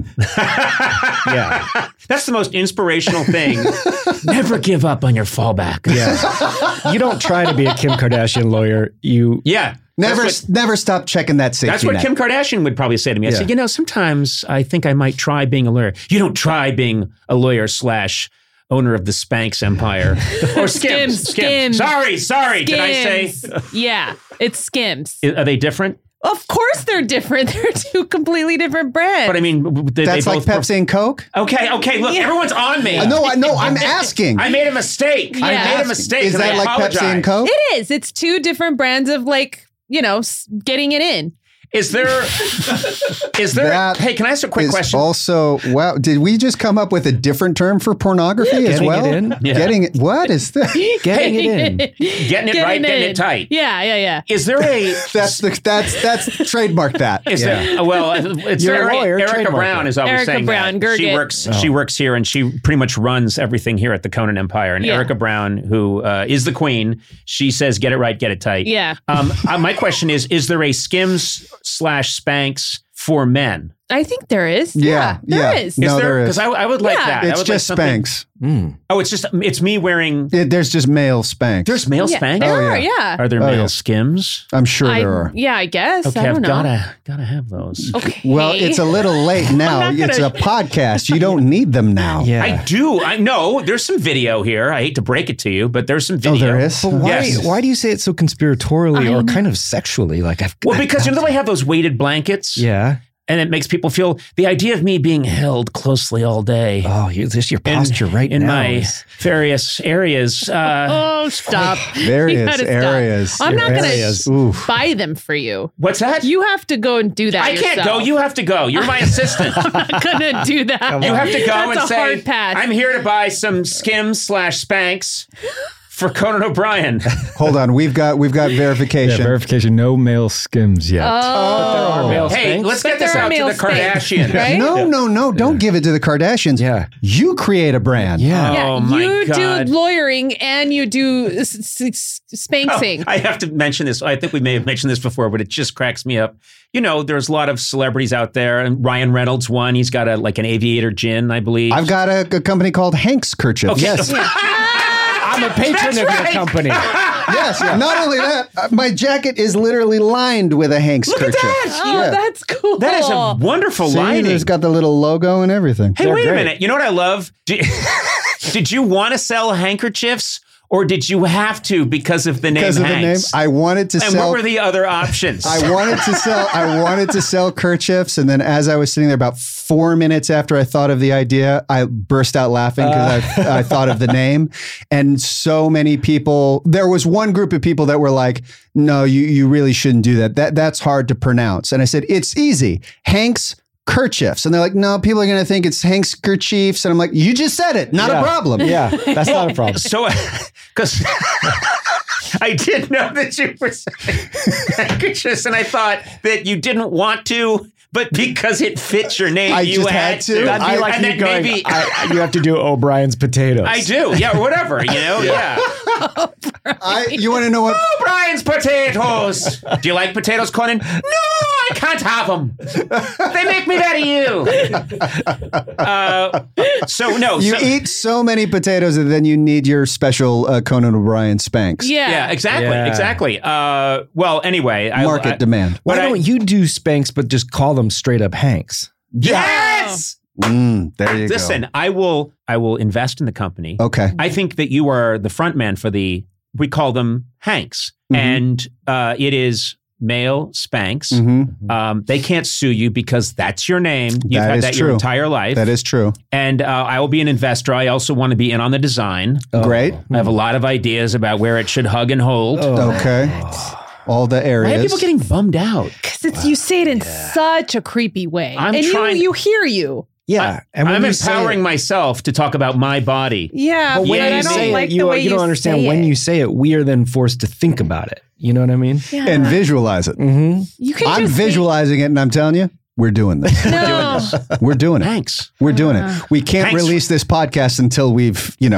Yeah. That's the most inspirational thing. Never give up on your fallback. Yeah. You don't try to be a Kim Kardashian lawyer. You Yeah. Never, That's what, never stop checking that safety that's what net. Kim Kardashian would probably say to me. I Yeah. said, you know, sometimes I think I might try being a lawyer. You don't try being a lawyer slash owner of the Spanx empire. Or Skims. Skims, Skims. Sorry, sorry. Did I say? Skims. Yeah, it's Skims. Are they different? Of course they're different. They're two completely different brands. But I mean, they, That's they like both Pepsi and Coke? Okay, okay. Look, Yeah. everyone's on me. Uh, no, I no, I'm asking. I made a mistake. I Yeah. made a mistake. Is and I that like apologize. Pepsi and Coke? It is. It's two different brands of like, you know, s- getting it in. Is there? Is there? That hey, can I ask a quick Is question? Also, wow, did we just come up with a different term for pornography as Getting well? it in? Yeah. Getting it, what is that? getting it in. Getting it right, getting it tight. Yeah, yeah, yeah. Is there a? That's the that's that's trademark that. Is there? Well, it's You're a Eric- lawyer, Erica trademark Brown it. is always Erica saying Brown, that. She Gerget. works. She works here, and she pretty much runs everything here at the Conan Empire. And Yeah. Erica Brown, who uh, is the queen, she says, "Get it right, get it tight." Yeah. Um, uh, my question is: Is there a Skims slash Spanx for men? I think there is. Yeah, there yeah. is. Is No, there? there is. Because I, I would like Yeah. that. I It's would like just something- Spanx. Mm. Oh, it's just it's me wearing. It, there's just male Spanx. There's male Yeah, Spanx. there Oh, are, yeah. yeah. Are there Oh, male yeah. Skims? I'm sure I, there are. yeah, I guess. Okay, I don't I've know. gotta gotta have those. Okay. Well, it's a little late now. not gonna- It's a podcast. You don't need them now. Yeah. I do. I know there's some video here. I hate to break it to you, but there's some video. Oh, there is? But why, Yes. why do you say it so conspiratorially I or know. kind of sexually? Like I've Well, because you know they have those weighted blankets, yeah. and it makes people feel the idea of me being held closely all day. Oh, you, this your in- posture right in now. my is- various areas. Uh, Oh, stop. You Various gotta stop. areas. I'm not going Areas. to Oof. buy them for you. what's that? You have to go and do that I can't go. yourself. You have to go. You're my assistant. I'm not going to do that. You have to go That's and a say, hard pass. "I'm here to buy some Skims slash Spanx for Conan O'Brien." Hold on. We've got we've got Yeah, verification. verification. No male Skims yet. Oh. male Hey, Spanx? let's But get this there are out to male the Kardashians. Spanx, right? No, no, no. Don't give it to the Kardashians. Yeah. You create a brand. Yeah. Yeah, Oh, my you God. do lawyering and you do s- s- spanxing. Oh, I have to mention this. I think we may have mentioned this before, but it just cracks me up. You know, there's a lot of celebrities out there, and Ryan Reynolds one. He's got a like an aviator gin, I believe. I've got a, a company called Hank's Kerchief. Okay. Yes. I'm a patron That's of right. your company. Yes. Not only that, uh, my jacket is literally lined with a Hank's Look at Kerchief. that. Oh, Yeah. that's cool. That is a wonderful See, lining. it's got the little logo and everything. Hey, They're wait a great. minute. You know what I love? Did, did you want to sell handkerchiefs, or did you have to because of the name Because of the name, Hanks? I wanted to and sell. what were the other options? I wanted to sell. I wanted to sell kerchiefs, and then as I was sitting there, about four minutes after I thought of the idea, I burst out laughing because I, I thought of the name. And so many people. There was one group of people that were like, "No, you you really shouldn't do that. That that's hard to pronounce." And I said, "It's easy, Hank's Kerchiefs." And they're like, "No, people are going to think it's Hank's Kerchiefs." And I'm like, "You just said it. Not Yeah. a problem." Yeah, that's not a problem. so, because I did know that you were saying handkerchiefs, and I thought that you didn't want to, but because it fits your name, I you just had, had to. That'd be I, like and you then going, maybe I, you have to do O'Brien's potatoes. I do, yeah, or whatever, you know, yeah. I, you want to know what? Oh, Brian's potatoes. Do you like potatoes, Conan? No, I can't have them. They make me that you. Uh, so no, You so, eat so many potatoes that then you need your special uh, Conan O'Brien Spanx. Yeah. yeah, exactly, Yeah. exactly. Uh, well, anyway, I, Market I, demand. Why But I- don't you do Spanx but just call them straight up Hanks? Yes. Mm, there you Listen, go. I will. I will invest in the company. Okay. I think that you are the front man for the. We call them Hanks, Mhm. and uh, it is male Spanx. hmm Um, they can't sue you because that's your name. You've That had is that your true. entire life. That is true. And uh, I will be an investor. I also want to be in on the design. Great. I have a lot of ideas about where it should hug and hold. Okay. All the Why areas. are people getting bummed out? Because it's you say it in such a creepy way. I'm and trying- you, you hear you. Yeah, and when I'm you say empowering it- myself to talk about my body. Yeah, But but when Yeah, I you don't say like it, you, the way you you don't understand say when it. you say it. We are then forced to think about it. You know what I mean? Yeah. and visualize it. Mm-hmm. You can I'm just say- visualizing it, and I'm telling you, we're doing this. No. We're doing it. Thanks. We're doing it. We can't Thanks. release this podcast until we've, you know,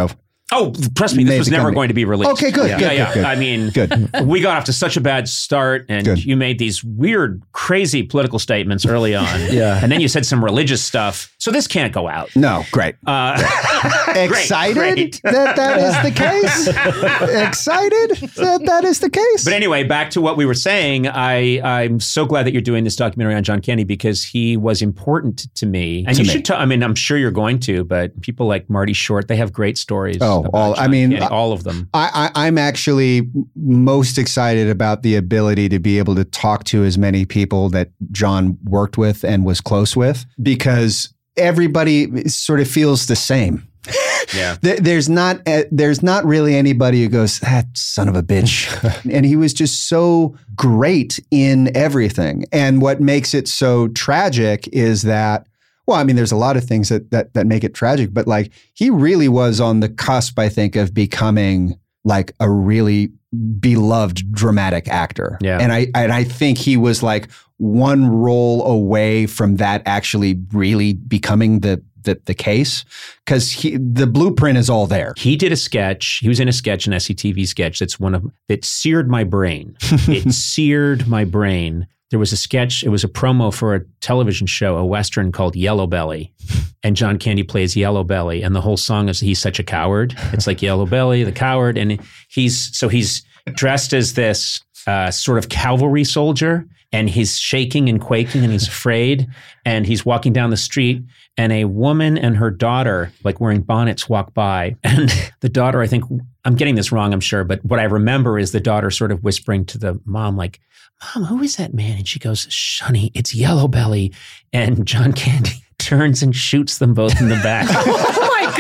Oh, trust me, this Made was the never company. going to be released. Okay, good, Yeah, good, yeah, good, yeah. good. I mean, Good. we got off to such a bad start, and Good. you made these weird, crazy political statements early on. Yeah. And then you said some religious stuff. So this can't go out. No, great. Uh, Excited great. that that is the case? Excited that that is the case? But anyway, back to what we were saying. I, I'm so glad that you're doing this documentary on John Candy because he was important to me. And To you me. should tell, I mean, I'm sure you're going to, but people like Marty Short, they have great stories. Oh, about all- I John mean, Candy, all of them. I, I, I'm actually most excited about the ability to be able to talk to as many people that John worked with and was close with because everybody sort of feels the same. Yeah. There- There's not uh, there's not really anybody who goes, that son of a bitch. And he was just so great in everything. And what makes it so tragic is that, well, I mean, there's a lot of things that that that make it tragic, but like he really was on the cusp, I think, of becoming like a really beloved dramatic actor. Yeah. And I and I think he was like one role away from that actually really becoming the the, the case because he the blueprint is all there. He did a sketch. He was in a sketch, an S C T V sketch. That's one of that seared my brain. It seared my brain. There was a sketch. It was a promo for a television show, a Western called Yellow Belly. And John Candy plays Yellow Belly. And the whole song is he's such a coward. It's like Yellow Belly, the coward. And he's so he's dressed as this uh, sort of cavalry soldier. And he's shaking and quaking and he's afraid. And he's walking down the street. And a woman and her daughter, like wearing bonnets, walk by. And the daughter, I think, I'm getting this wrong, I'm sure. But what I remember is the daughter sort of whispering to the mom, like, Mom, who is that man? And she goes, Shunny, it's Yellow Belly. And John Candy turns and shoots them both in the back. Oh my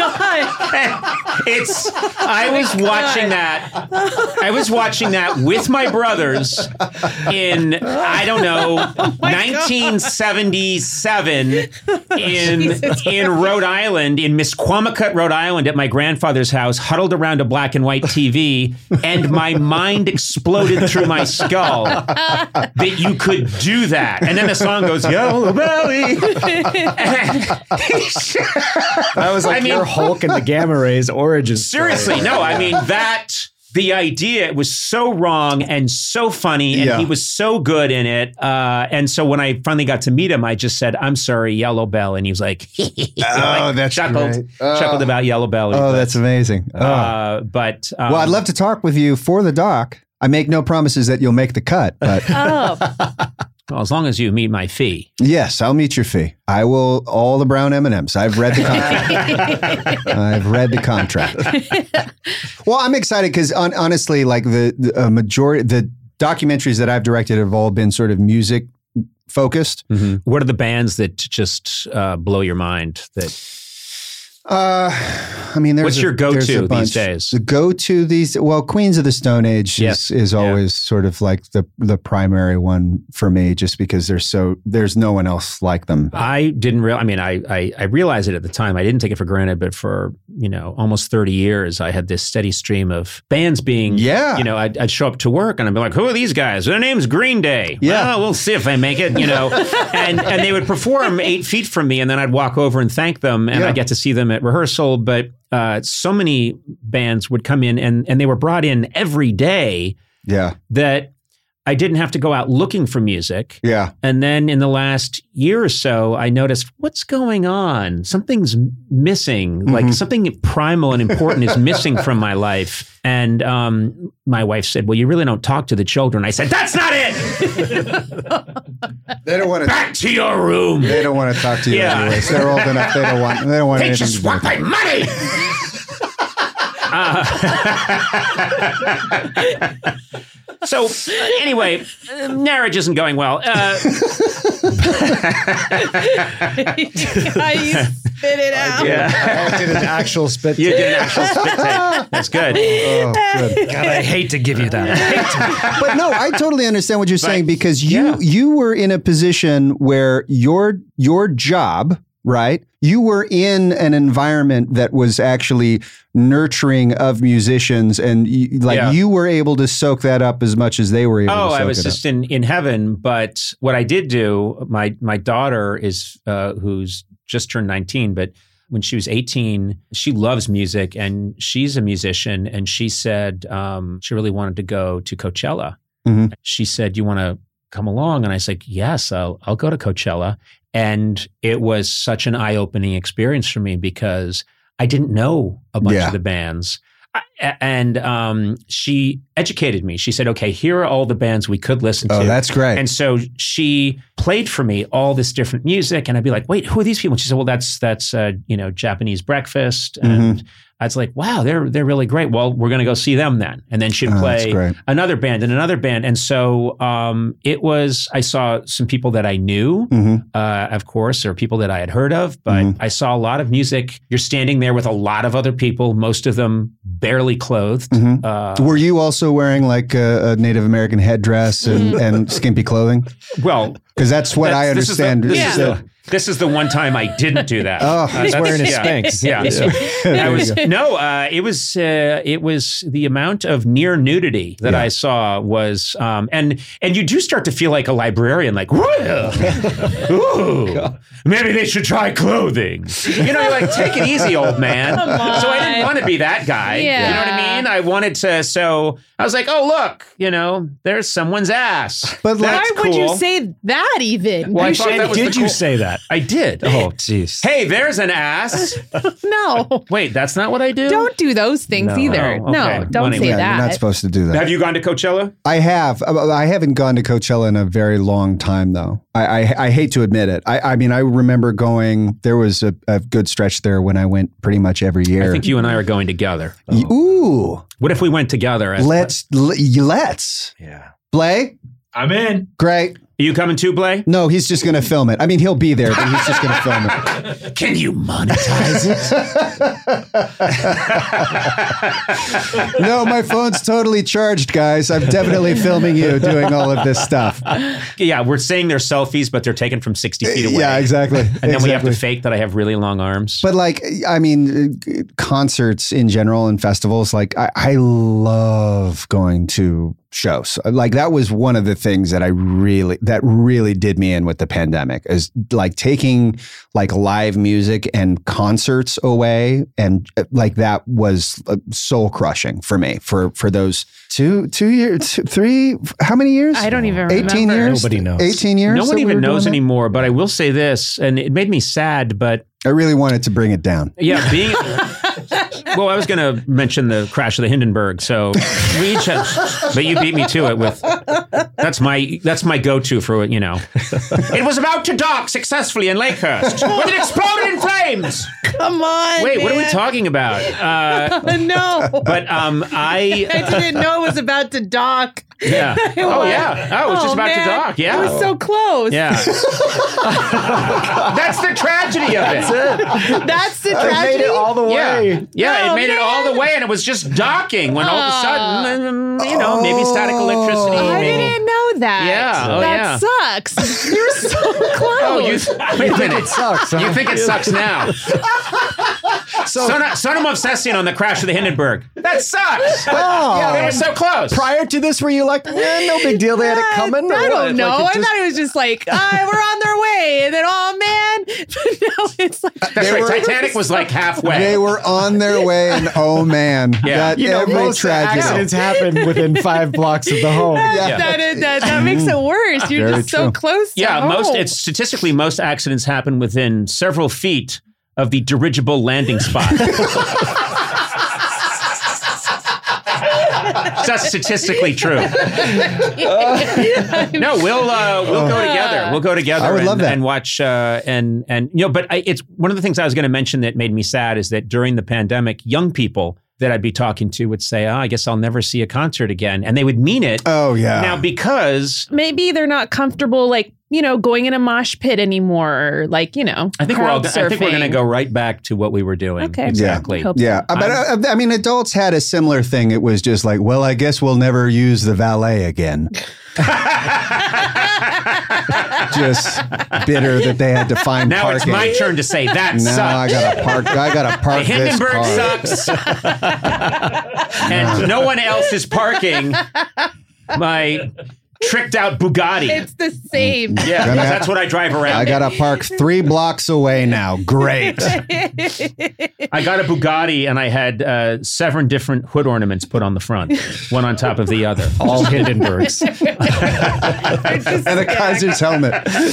God. It's, I was watching that. I was watching that with my brothers in, I don't know, nineteen seventy-seven in, in Rhode Island, in Misquamicut, Rhode Island, at my grandfather's house, huddled around a black and white T V. And my mind exploded through my skull that you could do that. And then the song goes, Yellow Belly. That was like I mean- your Hulk and the Gamma Rays origin story. Seriously, no, I mean, that, the idea was so wrong and so funny, and Yeah. he was so good in it. Uh, and so when I finally got to meet him, I just said, I'm sorry, Yellow Bell. And he was like, Oh, like, that's chuckled, great. Oh. chuckled about Yellow Belly. Oh, but, that's amazing. Oh. Uh, but um, well, I'd love to talk with you for the doc. I make no promises that you'll make the cut, but Oh, well, as long as you meet my fee. yes, I'll meet your fee. I will all the brown M and M's. I've read the contract. I've read the contract. Well, I'm excited because on, honestly, like the, the uh, majority, the documentaries that I've directed have all been sort of music focused. What are the bands that just uh, blow your mind? That Uh, I mean, there's What's a- your go-to there's a these bunch. days? The go-to these, well, Queens of the Stone Age Yes. is, is Yeah. always sort of like the the primary one for me, just because there's so there's no one else like them. I didn't real. I mean, I, I I realized it at the time. I didn't take it for granted, but for you know almost thirty years, I had this steady stream of bands being. Yeah. You know, I'd, I'd show up to work and I'd be like, "Who are these guys? Their name's Green Day." Yeah. Well, we'll see if I make it. You know, and and they would perform eight feet from me, and then I'd walk over and thank them, and Yeah. I get to see them at rehearsal. But uh, so many bands would come in, and and they were brought in every day Yeah, that I didn't have to go out looking for music. yeah, And then in the last year or so, I noticed what's going on? Something's m- missing. Mm-hmm. Like something primal and important is missing from my life. And um, my wife said, "Well, you really don't talk to the children." I said, "That's not it. they don't want to. Back to your room. They don't want to talk to you Yeah. anyways. They're old enough. They don't want. They don't want They anything just to do want with it. my money." Uh, so uh, anyway, uh, marriage isn't going well. Uh, how you spit it out. yeah. I did an actual spit. You did an actual spit take. That's good. Oh, good. God, I hate to give you that. But no, I totally understand what you're saying because you yeah. you were in a position where your your job, right? You were in an environment that was actually nurturing of musicians, and you, like Yeah. you were able to soak that up as much as they were able Oh, to soak I was it just up. in, in heaven. But what I did do, my my daughter is uh, who's just turned nineteen, but when she was eighteen. She loves music and she's a musician. And she said um, she really wanted to go to Coachella. Mhm. She said, "You want to come along?" And I was like, "Yes, I'll, I'll go to Coachella." And it was such an eye-opening experience for me because I didn't know a bunch Yeah. of the bands. I- And um, she educated me. She said, "Okay, here are all the bands we could listen Oh, to." that's great. And so she played for me all this different music, and I'd be like, "Wait, who are these people?" And she said, "Well, that's that's uh, you know Japanese breakfast." And I was like, "Wow, they're they're really great. Well, we're going to go see them then." And then she'd Oh, that's play great. another band and another band, and so um, it was. I saw some people that I knew, Mhm. uh, of course, or people that I had heard of, but Mhm. I saw a lot of music. You're standing there with a lot of other people, most of them barely clothed. Mhm. Uh, Were you also wearing like a, a Native American headdress and, and skimpy clothing? well, Because that's what I That's- this is the- understand. This, Yeah. is the, this is the one time I didn't do that. Oh, Uh, he's that's- wearing his yeah, Spanx. Yeah, Yeah. I was no. Uh, it was uh, it was the amount of near nudity that Yeah. I saw was, um, and and you do start to feel like a librarian, like, well, ooh, maybe they should try clothing. You know, you're like, take it easy, old man. Come on. So I didn't want to be that guy. You know what I Yeah. mean? I wanted to. So I was like, oh look, you know, there's someo's ass. But like- That's Why would you cool. say that even? Well, I You thought should- that was Did the you cool- say that? I did. Oh, jeez. Hey, there's an ass. no. Wait, that's not what I do? Don't do those things No. either. Oh, okay. No, don't Well, anyway, say Yeah, that. you're not supposed to do that. Have you gone to Coachella? I have. Uh, I haven't gone to Coachella in a very long time, though. I, I, I hate to admit it. I, I mean, I remember going. There was a, a good stretch there when I went pretty much every year. I think you and I are going together. Y- Ooh, What if we went together? As- let's l- let's. Yeah. Blay, I'm in. great. Are you coming too, Blay? No, he's just going to film it. I mean, he'll be there, but he's just going to film it. Can you monetize it? No, my phone's totally charged, guys. I'm definitely filming you doing all of this stuff. Yeah, we're saying they're selfies, but they're taken from sixty feet away. Yeah, exactly. And then we have to Exactly. fake that I have really long arms. But like, I mean, uh, concerts in general and festivals, like I, I love going to shows. Like that was one of the things that I really, that really did me in with the pandemic is like taking like live music and concerts away. And uh, like that was uh, soul crushing for me for, for those two, two years, two, three, how many years? I don't even remember. eighteen years? Nobody knows. eighteen years? no that one we even were doing knows that? anymore, but I will say this, and it made me sad, but I really wanted to bring it down. yeah, being... Well, I was going to mention the crash of the Hindenburg, so we each have, but you beat me to it with, that's my, that's my go-to for, you know. It was about to dock successfully in Lakehurst when it exploded in flames. Come on. Wait, what are we man. talking about? Uh, no. but um, I, I didn't know it was about to dock. yeah. Oh, yeah. Oh, it was just about to man. dock. Yeah. It was so close. Yeah. That's the tragedy of it. That's the I tragedy. made it all the Yeah, way. yeah, Oh, it made it all the man. way, and it was just docking when all of a Aw. sudden, um, you know, maybe static electricity. I maybe. didn't know that. Yeah, oh, that yeah. sucks. You're so close. Oh, you wait a minute. sucks, huh? You think it sucks now? Son of, Son of Obsession on the crash of the Hindenburg. That sucks. But, Oh. yeah, they were so close. Prior to this, were you like, eh, no big deal, they had it coming? or I what? don't know. Like, it I just- thought it was just like, uh, we're on their way. And then, oh, man. But no, it's like, That's They right. were- Titanic was like halfway. They were on their way, and oh man, Yeah. that You know, every most tragedy. accidents happen within five blocks of the home. Yeah. that, is- that, that makes it worse. You're Very just so true. close to Yeah, home. most it's statistically most accidents happen within several feet of the dirigible landing spot. That's statistically true. No, we'll uh, we'll go together. We'll go together. I would and, love that. and watch uh, and and you know. But I, it's one of the things I was going to mention that made me sad is that during the pandemic, young people that I'd be talking to would say, "Oh, I guess I'll never see a concert again," and they would mean it. Oh yeah. Now because Maybe they're not comfortable, like, you know, going in a mosh pit anymore. Or like, you know, I think we're all. crowd I think we're going to surfing. go right back to what we were doing. Okay. Exactly. I hope yeah, so. but uh, I mean, adults had a similar thing. It was just like, well, I guess we'll never use the valet again. Just bitter that they had to find Now parking. it's my turn to say that Now sucks. I gotta park. I gotta The park this Hindenburg car. sucks. And no one else is parking my tricked out Bugatti. It's the same. Yeah, Gonna have- that's what I drive around. I got to park three blocks away now. Great. I got a Bugatti and I had uh, seven different hood ornaments put on the front, one on top of the other. All Hindenburgs. And a Kaiser's helmet.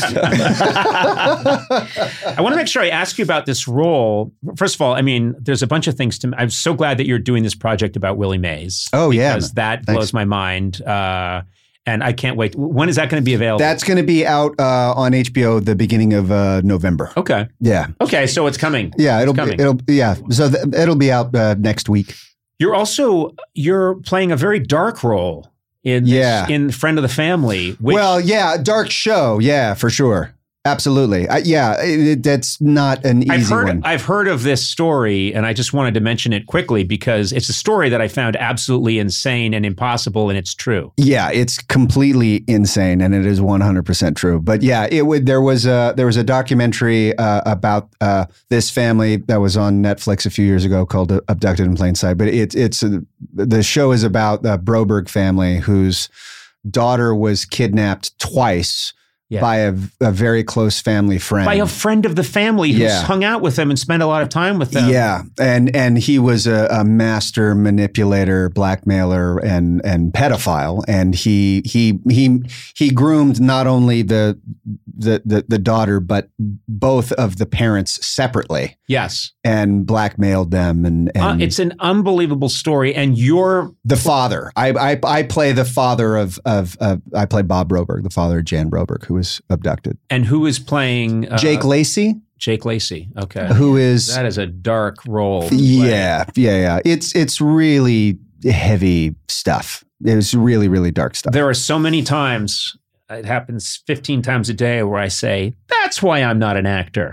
I want to make sure I ask you about this role. First of all, I mean, there's a bunch of things to. I'm so glad that you're doing this project about Willie Mays. Oh, yeah. Because that Thanks. blows my mind. Uh, and I can't wait. When is that going to be available? That's going to be out uh, on H B O the beginning of uh, November. okay. Yeah. Okay, so it's coming. Yeah, it'll It's coming. it'll yeah. So th- it'll be out uh, next week. You're also you're playing a very dark role in this, Yeah. in Friend of the Family. Which, Well, yeah, dark show. Yeah, for sure. Absolutely. Uh, yeah, it, it- that's not an easy I've heard one. I've heard of this story, and I just wanted to mention it quickly because it's a story that I found absolutely insane and impossible, and it's true. Yeah, it's completely insane, and it is one hundred percent true. But yeah, it would. There was a there was a documentary uh, about uh, this family that was on Netflix a few years ago called "Abducted in Plain Sight." But it's it's uh, the show is about the Broberg family whose daughter was kidnapped twice Yeah. by a, a very close family friend. By a friend of the family who's Yeah. hung out with them and spent a lot of time with them. Yeah, and and he was a, a master manipulator, blackmailer, and and pedophile, and he he he he groomed not only the the the, the daughter but both of the parents separately, Yes. and blackmailed them, and, and Uh, it's an unbelievable story, and you're the father. I, I I play the father of of, of I play Bob Broberg, the father of Jan Broberg, who was abducted. and who is playing uh, Jake Lacey, Jake Lacey. Okay, who is that is a dark role. to play. yeah yeah yeah. It's it's really heavy stuff. It was really really dark stuff. There are so many times. It happens fifteen times a day where I say, that's why I'm not an actor.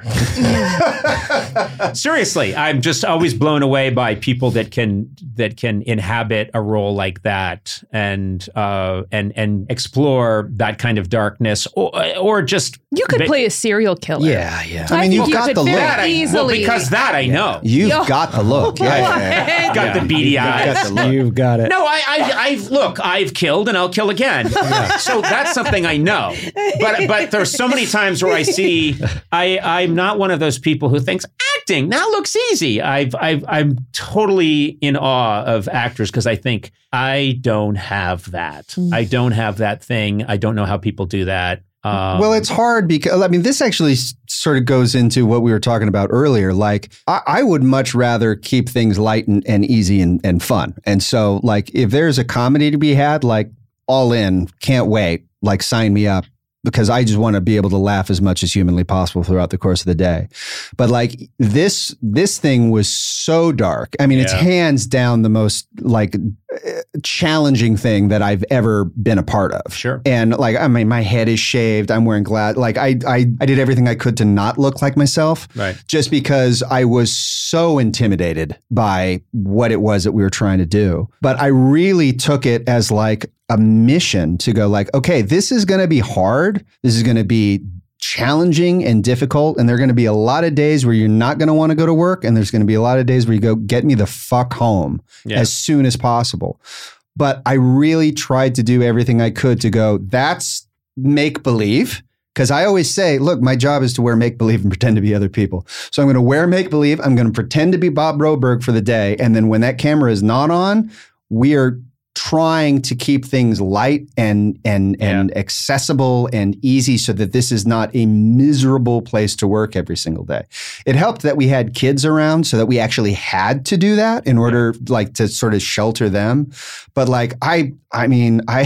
Seriously, I'm just always blown away by people that can that can inhabit a role like that and uh, and and explore that kind of darkness, or or just You could ba- play a serial killer. Yeah, yeah. I mean, think you've you got could the very look. that I, well, easily. because that I know. You've Yo. got the look. Yeah, yeah, yeah. Got the beady eyes. got the look. You've got it. No, I, I, I've look. I've killed and I'll kill again. So that's something I know. But but there's so many times where I see I I'm not one of those people who thinks acting that looks easy. I've I've I'm totally in awe of actors because I think I don't have that. I don't have that thing. I don't know how people do that. Um, Well, it's hard because, I mean, this actually s- sort of goes into what we were talking about earlier. Like, I, I would much rather keep things light and, and easy and, and fun. And so, like, if there's a comedy to be had, like, all in, can't wait, like, sign me up. Because I just want to be able to laugh as much as humanly possible throughout the course of the day. But like this, this thing was so dark. I mean, it's Yeah. hands down the most like uh, challenging thing that I've ever been a part of. Sure. And like, I mean, my head is shaved. I'm wearing glass. Like I, I, I did everything I could to not look like myself. Right. Just because I was so intimidated by what it was that we were trying to do. But I really took it as like a mission to go like, okay, this is going to be hard. This is going to be challenging and difficult. And there are going to be a lot of days where you're not going to want to go to work. And there's going to be a lot of days where you go, get me the fuck home Yeah. as soon as possible. But I really tried to do everything I could to go, that's make believe. Because I always say, look, my job is to wear make believe and pretend to be other people. So I'm going to wear make believe. I'm going to pretend to be Bob Broberg for the day. And then when that camera is not on, we are trying to keep things light and and and accessible and easy so that this is not a miserable place to work every single day. It helped that we had kids around so that we actually had to do that in order like to sort of shelter them. But like I I mean I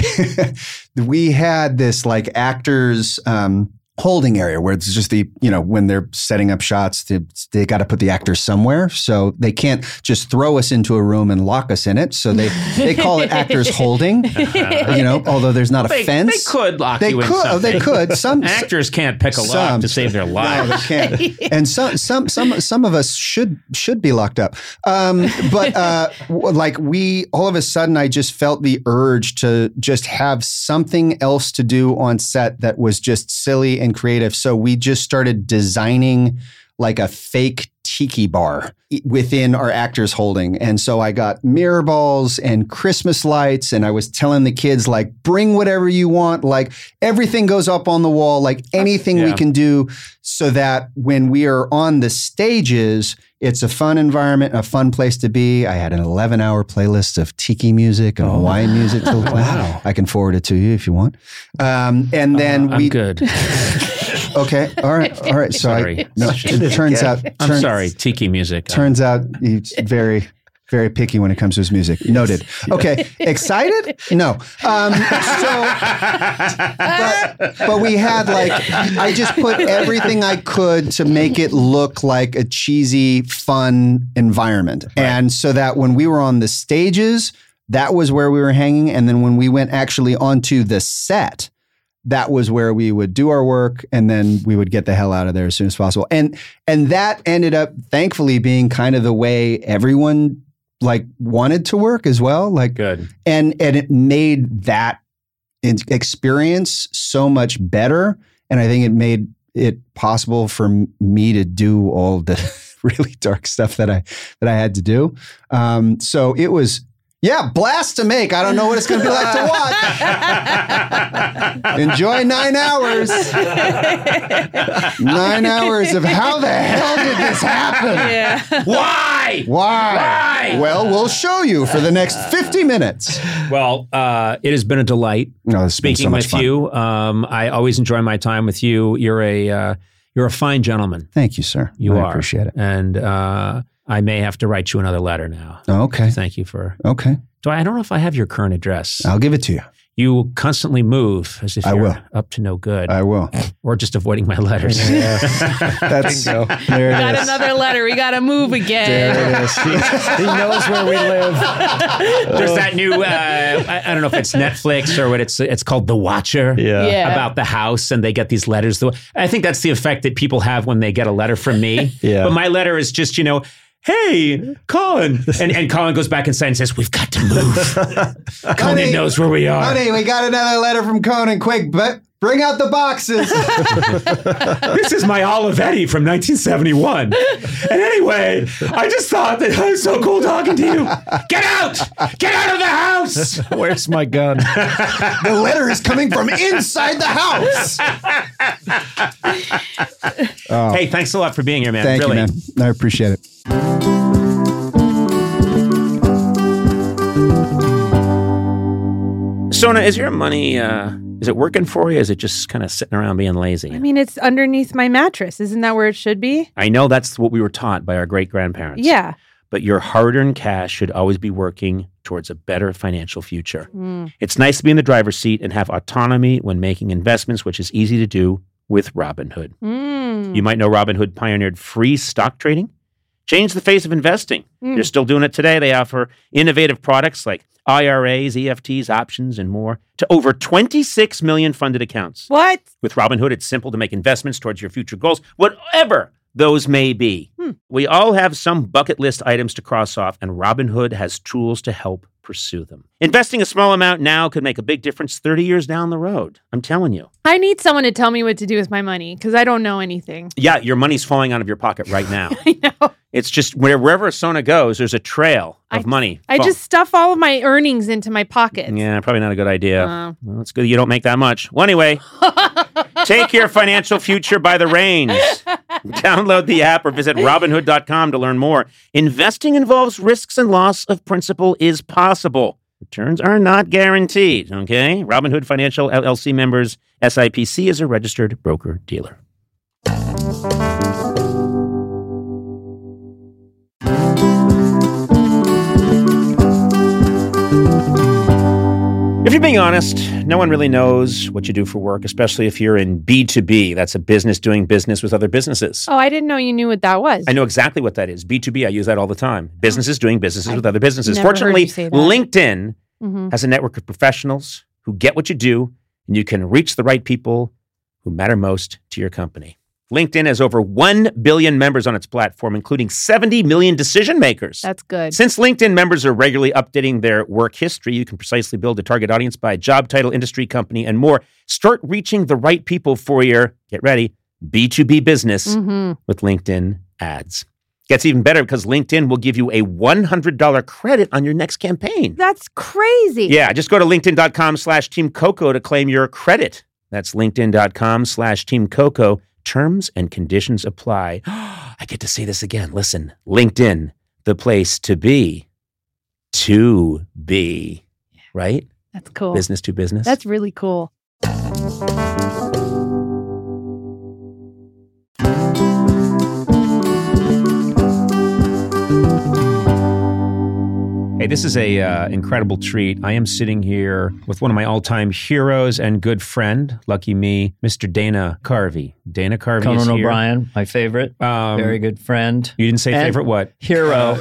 we had this like actors um holding area where it's just the, you know, when they're setting up shots, they, they got to put the actors somewhere. So they can't just throw us into a room and lock us in it. So they, they call it actors holding, you know, although there's not a They, fence. they could lock They you in could, oh, something. they could. Some Actors can't pick a lock some- to save their No, lives. they can't. And some, some, some, some of us should should be locked up. Um, but uh, w- like we, all of a sudden, I just felt the urge to just have something else to do on set that was just silly and creative. So we just started designing like a fake tiki bar within our Actors Holding. And so I got mirror balls and Christmas lights, and I was telling the kids, like, bring whatever you want. Like, everything goes up on the wall, like anything Yeah. we can do, so that when we are on the stages, it's a fun environment, a fun place to be. I had an eleven hour playlist of tiki music and Hawaiian music to play. Wow. I can forward it to you if you want. Um, and then Uh, we I'm good. Okay. All right. All right. So Sorry. I, no, it turns out, I'm turns- sorry, tiki music. Turns out he's very, very picky when it comes to his music. Noted. Okay. Excited? No. Um, so, but, but we had like, I just put everything I could to make it look like a cheesy, fun environment. And so that when we were on the stages, that was where we were hanging. And then when we went actually onto the set, that was where we would do our work, and then we would get the hell out of there as soon as possible. And and that ended up, thankfully, being kind of the way everyone like wanted to work as well. Like, Good. and and it made that in- experience so much better. And I think it made it possible for m- me to do all the really dark stuff that I that I had to do. Um, so it was. Yeah, blast to make. I don't know what it's going to be like to watch. Enjoy nine hours. Nine hours of how the hell did this happen? Yeah. Why? Why? Why? Well, we'll show you for the next fifty minutes. Well, uh, it has been a delight No, this has been speaking so much with fun. you. Um, I always enjoy my time with you. You're a uh, you're a fine gentleman. Thank you, sir. You I are. appreciate it. And uh, I may have to write you another letter now. Okay. Thank you for. Okay. Do I, I don't know if I have your current address. I'll give it to you. You constantly move as if I you're will. up to no good, I will. or just avoiding my letters. That's there it Got is. another letter. We got to move again. There it is. He knows where we live. There's that new. Uh, I, I don't know if it's Netflix or what it's. It's called The Watcher. Yeah. Yeah. About the house, and they get these letters. I think that's the effect that people have when they get a letter from me. Yeah. But my letter is just, you know, hey, Colin. And, and Colin goes back inside and says, we've got to move. Conan Honey, knows where we are. Honey, we got another letter from Conan. Quick, but bring out the boxes. This is my Olivetti from nineteen seventy-one. And anyway, I just thought that it was so cool talking to you. Get out! Get out of the house! Where's my gun? The letter is coming from inside the house. Oh, Hey, thanks a lot for being here, man. thank really. you, man. I appreciate it. Sona, is your money, uh, is it working for you? Is it just kind of sitting around being lazy? I mean, it's underneath my mattress. Isn't that where it should be? I know that's what we were taught by our great-grandparents. Yeah. But your hard-earned cash should always be working towards a better financial future. Mm. It's nice to be in the driver's seat and have autonomy when making investments, which is easy to do with Robinhood. Mm. You might know Robinhood pioneered free stock trading, changed the face of investing. Mm. They're still doing it today. They offer innovative products like I R As, E F Ts, options, and more to over twenty-six million funded accounts. What? With Robinhood, it's simple to make investments towards your future goals, whatever those may be. Hmm. We all have some bucket list items to cross off, and Robinhood has tools to help pursue them. Investing a small amount now could make a big difference thirty years down the road. I'm telling you. I need someone to tell me what to do with my money because I don't know anything. Yeah, your money's falling out of your pocket right now. I know. It's just where, wherever Sona goes, there's a trail of I- money. I fall- just stuff all of my earnings into my pockets. Yeah, probably not a good idea. Uh. Well, it's good you don't make that much. Well, anyway, take your financial future by the reins. Download the app or visit Robinhood dot com to learn more. Investing involves risks and loss of principal is possible. Returns are not guaranteed, okay? Robinhood Financial L L C members, S I P C is a registered broker-dealer. If you're being honest, no one really knows what you do for work, especially if you're in B two B. That's a business doing business with other businesses. Oh, I didn't know you knew what that was. I know exactly what that is. B two B, I use that all the time. Businesses doing businesses with other businesses. never heard Fortunately, you say that. LinkedIn Mhm. has a network of professionals who get what you do, and you can reach the right people who matter most to your company. LinkedIn has over one billion members on its platform, including seventy million decision makers. That's good. Since LinkedIn members are regularly updating their work history, you can precisely build a target audience by job title, industry, company, and more. Start reaching the right people for your, get ready, B two B business hmm with LinkedIn ads. Gets even better because LinkedIn will give you a one hundred dollars credit on your next campaign. That's crazy. Yeah, just go to linkedin.com slash Team Coco to claim your credit. That's linkedin.com slash Team Coco. Terms and conditions apply. I get to say this again. Listen, LinkedIn, the place to be, to be, right? That's cool. Business to business. That's really cool. Hey, this is a uh, incredible treat. I am sitting here with one of my all-time heroes and good friend, lucky me, Mister Dana Carvey. Dana Carvey Conan is here. O'Brien, my favorite, Um, very good friend. You didn't say And favorite what? Hero.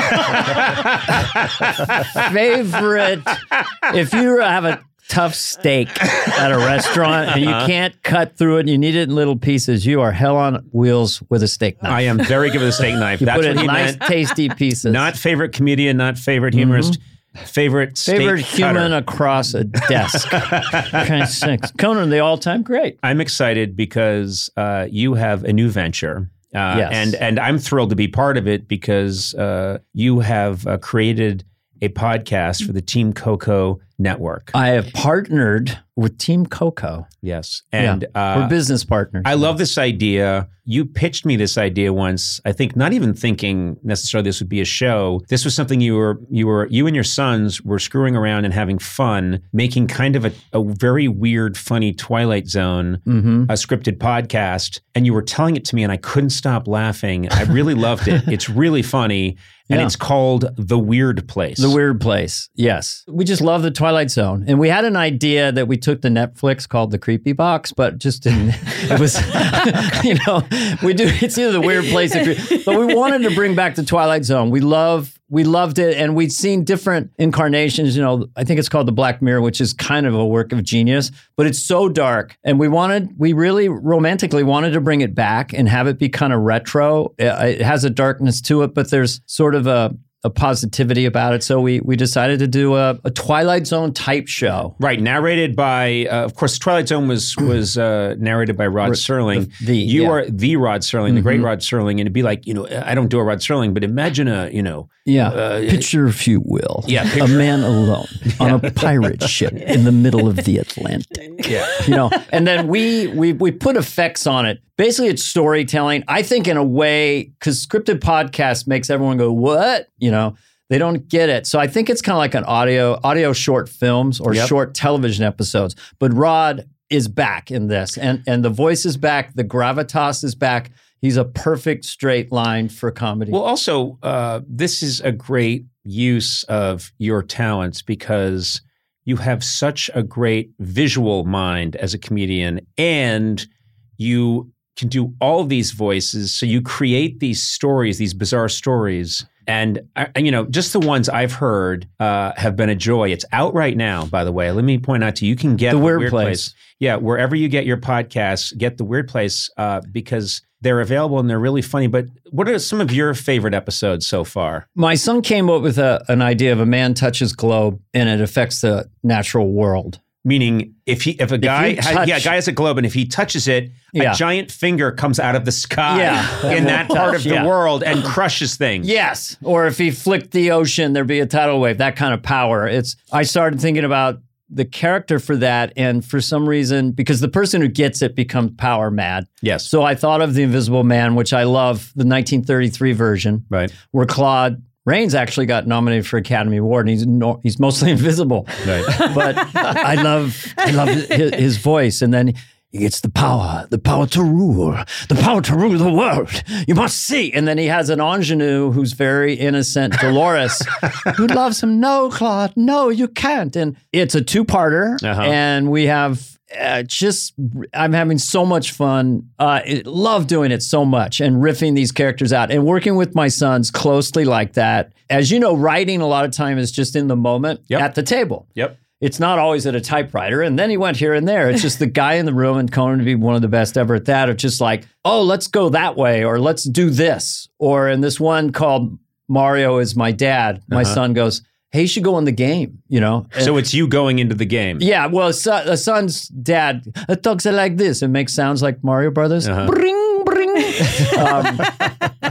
Favorite. If you have a tough steak at a restaurant and you can't cut through it and you need it in little pieces, you are hell on wheels with a steak knife. I am very good with a steak knife. You That's put what it he in nice, meant. tasty pieces. Not favorite comedian, not favorite humorist. Favorite steak Favorite human cutter. across a desk. Okay, six. Conan, the all-time great. I'm excited because uh, you have a new venture. Uh, Yes. and, and I'm thrilled to be part of it because uh, you have uh, created a podcast for the Team Coco network. I have partnered with Team Coco. Yes. And Yeah, uh, we're business partners. I love this idea. You pitched me this idea once, I think not even thinking necessarily this would be a show. This was something you were, you were, you and your sons were screwing around and having fun, making kind of a, a very weird, funny Twilight Zone, Mm-hmm. a scripted podcast. And you were telling it to me and I couldn't stop laughing. I really loved it. It's really funny. And Yeah. it's called The Weird Place. The Weird Place, yes. We just love the Twilight Zone. And we had an idea that we took to Netflix called The Creepy Box, but just didn't, it was, you know, we do, it's either The Weird Place or Cre- but we wanted to bring back the Twilight Zone. We love, we loved it. And we'd seen different incarnations, you know, I think it's called The Black Mirror, which is kind of a work of genius, but it's so dark. And we wanted, we really romantically wanted to bring it back and have it be kind of retro. It, it has a darkness to it, but there's sort of a, a positivity about it. So we we decided to do a, a Twilight Zone type show. Right, narrated by, uh, of course, Twilight Zone was was uh, narrated by Rod R- Serling. the- the- you yeah. are the Rod Serling, the great Mhm. Rod Serling, and it'd be like, you know, I don't do a Rod Serling, but imagine a, you know, Yeah. Uh, picture, if you will, Yeah, a picture- man alone on a pirate ship in the middle of the Atlantic. yeah, You know, and then we we we put effects on it. Basically, it's storytelling. I think in a way, because scripted podcast makes everyone go, "What?" You know, they don't get it. So I think it's kind of like an audio audio short films or Yep. short television episodes. But Rod is back in this, and and the voice is back, the gravitas is back. He's a perfect straight line for comedy. Well, also, uh, this is a great use of your talents because you have such a great visual mind as a comedian, and you can do all these voices. So you create these stories, these bizarre stories. And, uh, you know, just the ones I've heard uh, have been a joy. It's out right now, by the way. Let me point out to you, you can get The The Weird Weird Place. Place. Yeah, wherever you get your podcasts, get The Weird Place uh, because they're available and they're really funny. But what are some of your favorite episodes so far? My son came up with a, an idea of a man touches globe and it affects the natural world. Meaning, if he, if a guy, you has, touch- yeah, a guy has a globe, and if he touches it, Yeah. a giant finger comes out of the sky Yeah. in that part of the Yeah. world and crushes things. Yes. Or if he flicked the ocean, there'd be a tidal wave, that kind of power. It's. I started thinking about the character for that. And for some reason, because the person who gets it becomes power mad. Yes. So I thought of The Invisible Man, which I love, the nineteen thirty-three version, Right. where Claude Rains actually got nominated for Academy Award, and he's no, he's mostly invisible. Right. But I love I love his, his voice, and then he gets the power, the power to rule, the power to rule the world. You must see. And then he has an ingenue who's very innocent, Dolores, who loves him. No, Claude, no, you can't. And it's a two-parter, Uh-huh. and we have. Uh, just, I'm having so much fun. Uh, it, love doing it so much and riffing these characters out and working with my sons closely like that. As you know, writing a lot of time is just in the moment Yep. at the table. Yep. It's not always at a typewriter. And then he went here and there. It's just the guy in the room, and Conan to be one of the best ever at that. It's just like, oh, let's go that way, or let's do this. Or in this one called Mario is My Dad, my Uh-huh. son goes, hey, you should go in the game, you know? So it's you going into the game. Yeah, well, a, son, a son's dad uh, talks like this and makes sounds like Mario Brothers. Uh-huh. Bring, bring. um,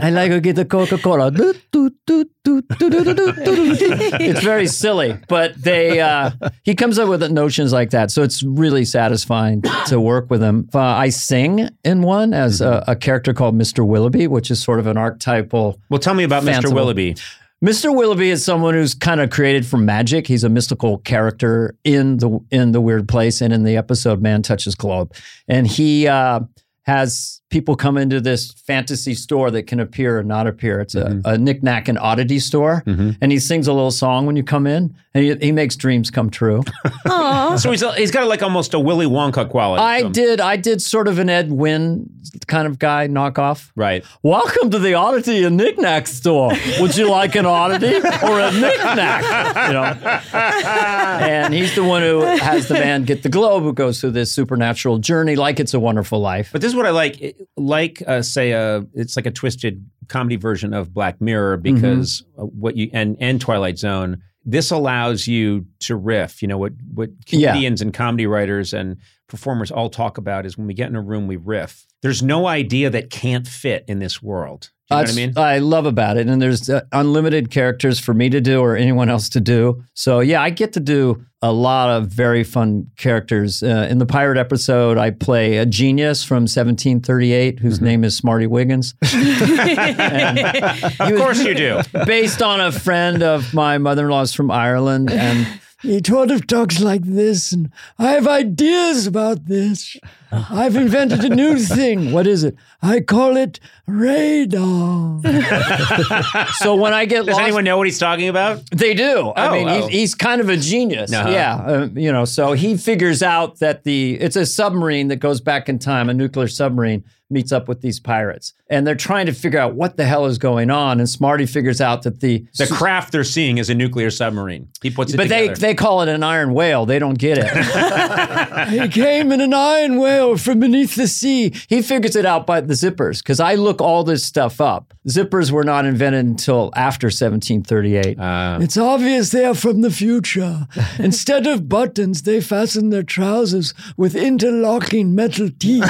I like to get the Coca-Cola. It's very silly, but they uh, he comes up with notions like that. So it's really satisfying to work with him. Uh, I sing in one as a, a character called Mister Willoughby, which is sort of an archetypal. Well, tell me about Mister fanciful. Willoughby. Mister Willoughby is someone who's kind of created from magic. He's a mystical character in the in the Weird Place and in the episode Man Touches Globe. And he uh, has people come into this fantasy store that can appear or not appear. It's a, mm-hmm. a knick-knack and oddity store. Mm-hmm. And he sings a little song when you come in. And he, he makes dreams come true. Aww. So he's he's got like almost a Willy Wonka quality. I did. I did sort of an Ed Wynn kind of guy knockoff. Right. Welcome to the oddity and knick-knack store. Would you like an oddity or a knick-knack? You know. And he's the one who has the man get the globe, who goes through this supernatural journey like It's a Wonderful Life. But this is what I like. Like, uh, say, uh, it's like a twisted comedy version of Black Mirror because mm-hmm. what you and and Twilight Zone. This allows you to riff. You know, what, what comedians yeah. and comedy writers and performers all talk about is when we get in a room, we riff. There's no idea that can't fit in this world. Do you know That's, what I mean? I love about it. And there's uh, unlimited characters for me to do or anyone else to do. So yeah, I get to do a lot of very fun characters. Uh, in the pirate episode, I play a genius from seventeen thirty-eight whose mm-hmm. name is Smarty Wiggins. And of course you do. Based on a friend of my mother-in-law's from Ireland. And he sort of talks like this, and I have ideas about this. I've invented a new thing. What is it? I call it radar. So when I get Does lost... anyone know what he's talking about? They do. Oh, I mean, oh. he's, he's kind of a genius. Uh-huh. Yeah. Uh, you know, so he figures out that the it's a submarine that goes back in time, a nuclear submarine meets up with these pirates. And they're trying to figure out what the hell is going on. And Smarty figures out that the... The craft they're seeing is a nuclear submarine. He puts it but together. But they, they call it an iron whale. They don't get it. He came in an iron whale from beneath the sea. He figures it out by the zippers, because I look all this stuff up. Zippers were not invented until after seventeen thirty-eight. Uh, it's obvious they are from the future. Instead of buttons, they fasten their trousers with interlocking metal teeth.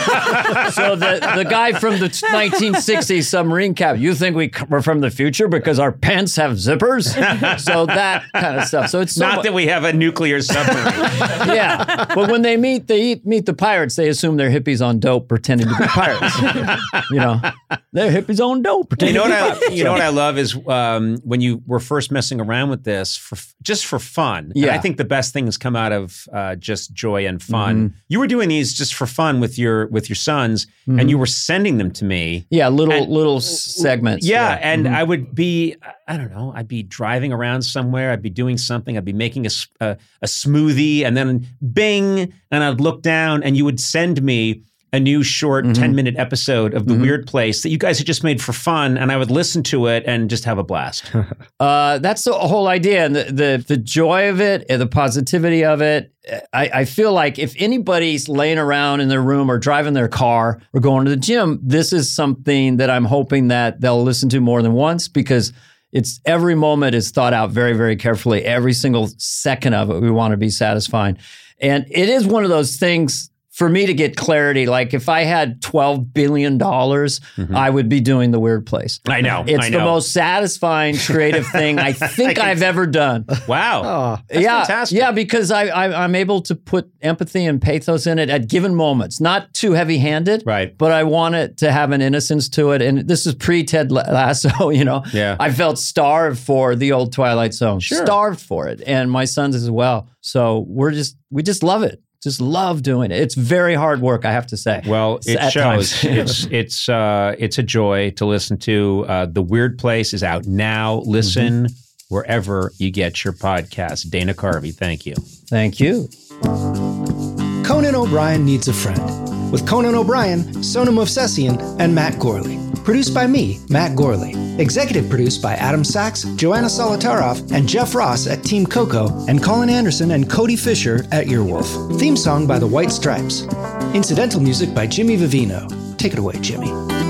So the, the guy from the nineteen sixties submarine captain, you think we were from the future because our pants have zippers? So that kind of stuff. So it's so not mu- that we have a nuclear submarine. Yeah, but when they meet, they eat, meet the pirates. They assume they're hippies on dope, pretending to be pirates. You know, they're hippies on dope, pretending. You know to be what I? pirates. You know what I love is um, when you were first messing around with this for just for fun. Yeah, and I think the best things come out of uh, just joy and fun. Mm-hmm. You were doing these just for fun with your with your sons, mm-hmm. and you were sending them to me. Yeah, little and, little segments. Yeah, yeah. and mm-hmm. I would be, I don't know, I'd be driving around somewhere, I'd be doing something, I'd be making a, a, a smoothie, and then bing, and I'd look down, and you would send me a new short mm-hmm. ten-minute episode of The mm-hmm. Weird Place that you guys had just made for fun, and I would listen to it and just have a blast. uh, that's the whole idea, and the, the the joy of it, and the positivity of it. I, I feel like if anybody's laying around in their room or driving their car or going to the gym, this is something that I'm hoping that they'll listen to more than once, because it's every moment is thought out very, very carefully. Every single second of it, we want to be satisfying. And it is one of those things for me to get clarity. Like if I had twelve billion dollars, mm-hmm. I would be doing The Weird Place. I know. It's I know. the most satisfying creative thing I think I I've ever done. Wow. Oh, that's yeah, fantastic. Yeah, because I, I, I'm able to put empathy and pathos in it at given moments. Not too heavy-handed, right? But I want it to have an innocence to it. And this is pre-Ted Lasso, you know? Yeah. I felt starved for the old Twilight Zone. Sure. Starved for it. And my sons as well. So we're just, we just love it. Just love doing it. It's very hard work, I have to say. Well, it At shows. it's it's uh, it's a joy to listen to. Uh, The Weird Place is out now. Listen mm-hmm. wherever you get your podcast. Dana Carvey, thank you. Thank you. Conan O'Brien Needs a Friend. With Conan O'Brien, Sonam Movsesian, and Matt Gorley. Produced by me, Matt Gorley. Executive produced by Adam Sachs, Joanna Solotaroff, and Jeff Ross at Team Coco, and Colin Anderson and Cody Fisher at Earwolf. Theme song by The White Stripes. Incidental music by Jimmy Vivino. Take it away, Jimmy.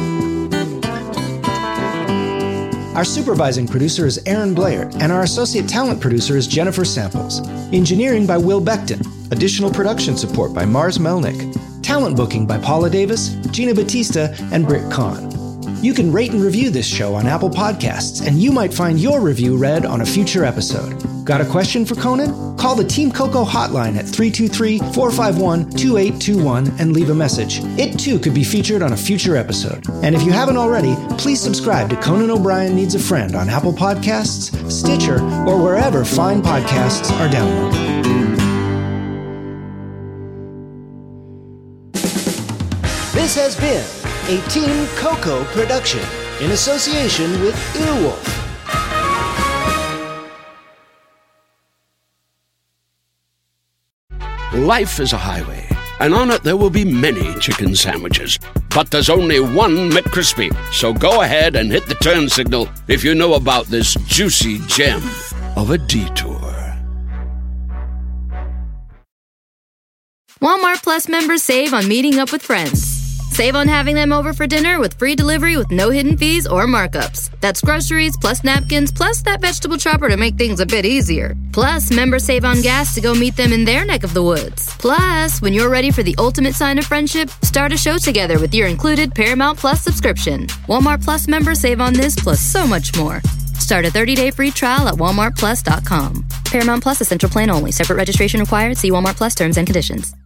Our supervising producer is Aaron Blair, and our associate talent producer is Jennifer Samples. Engineering by Will Beckton. Additional production support by Mars Melnick. Talent booking by Paula Davis, Gina Batista, and Britt Kahn. You can rate and review this show on Apple Podcasts, and you might find your review read on a future episode. Got a question for Conan? Call the Team Coco hotline at three two three, four five one, two eight two one and leave a message. It too could be featured on a future episode. And if you haven't already, please subscribe to Conan O'Brien Needs a Friend on Apple Podcasts, Stitcher, or wherever fine podcasts are downloaded. This has been a Team Coco production in association with Earwolf. Life is a highway, and on it there will be many chicken sandwiches. But there's only one McCrispy. So go ahead and hit the turn signal if you know about this juicy gem of a detour. Walmart Plus members save on meeting up with friends. Save on having them over for dinner with free delivery with no hidden fees or markups. That's groceries, plus napkins, plus that vegetable chopper to make things a bit easier. Plus, members save on gas to go meet them in their neck of the woods. Plus, when you're ready for the ultimate sign of friendship, start a show together with your included Paramount Plus subscription. Walmart Plus members save on this plus so much more. Start a thirty-day free trial at walmart plus dot com. Paramount Plus Essential Plan only. Separate registration required. See Walmart Plus terms and conditions.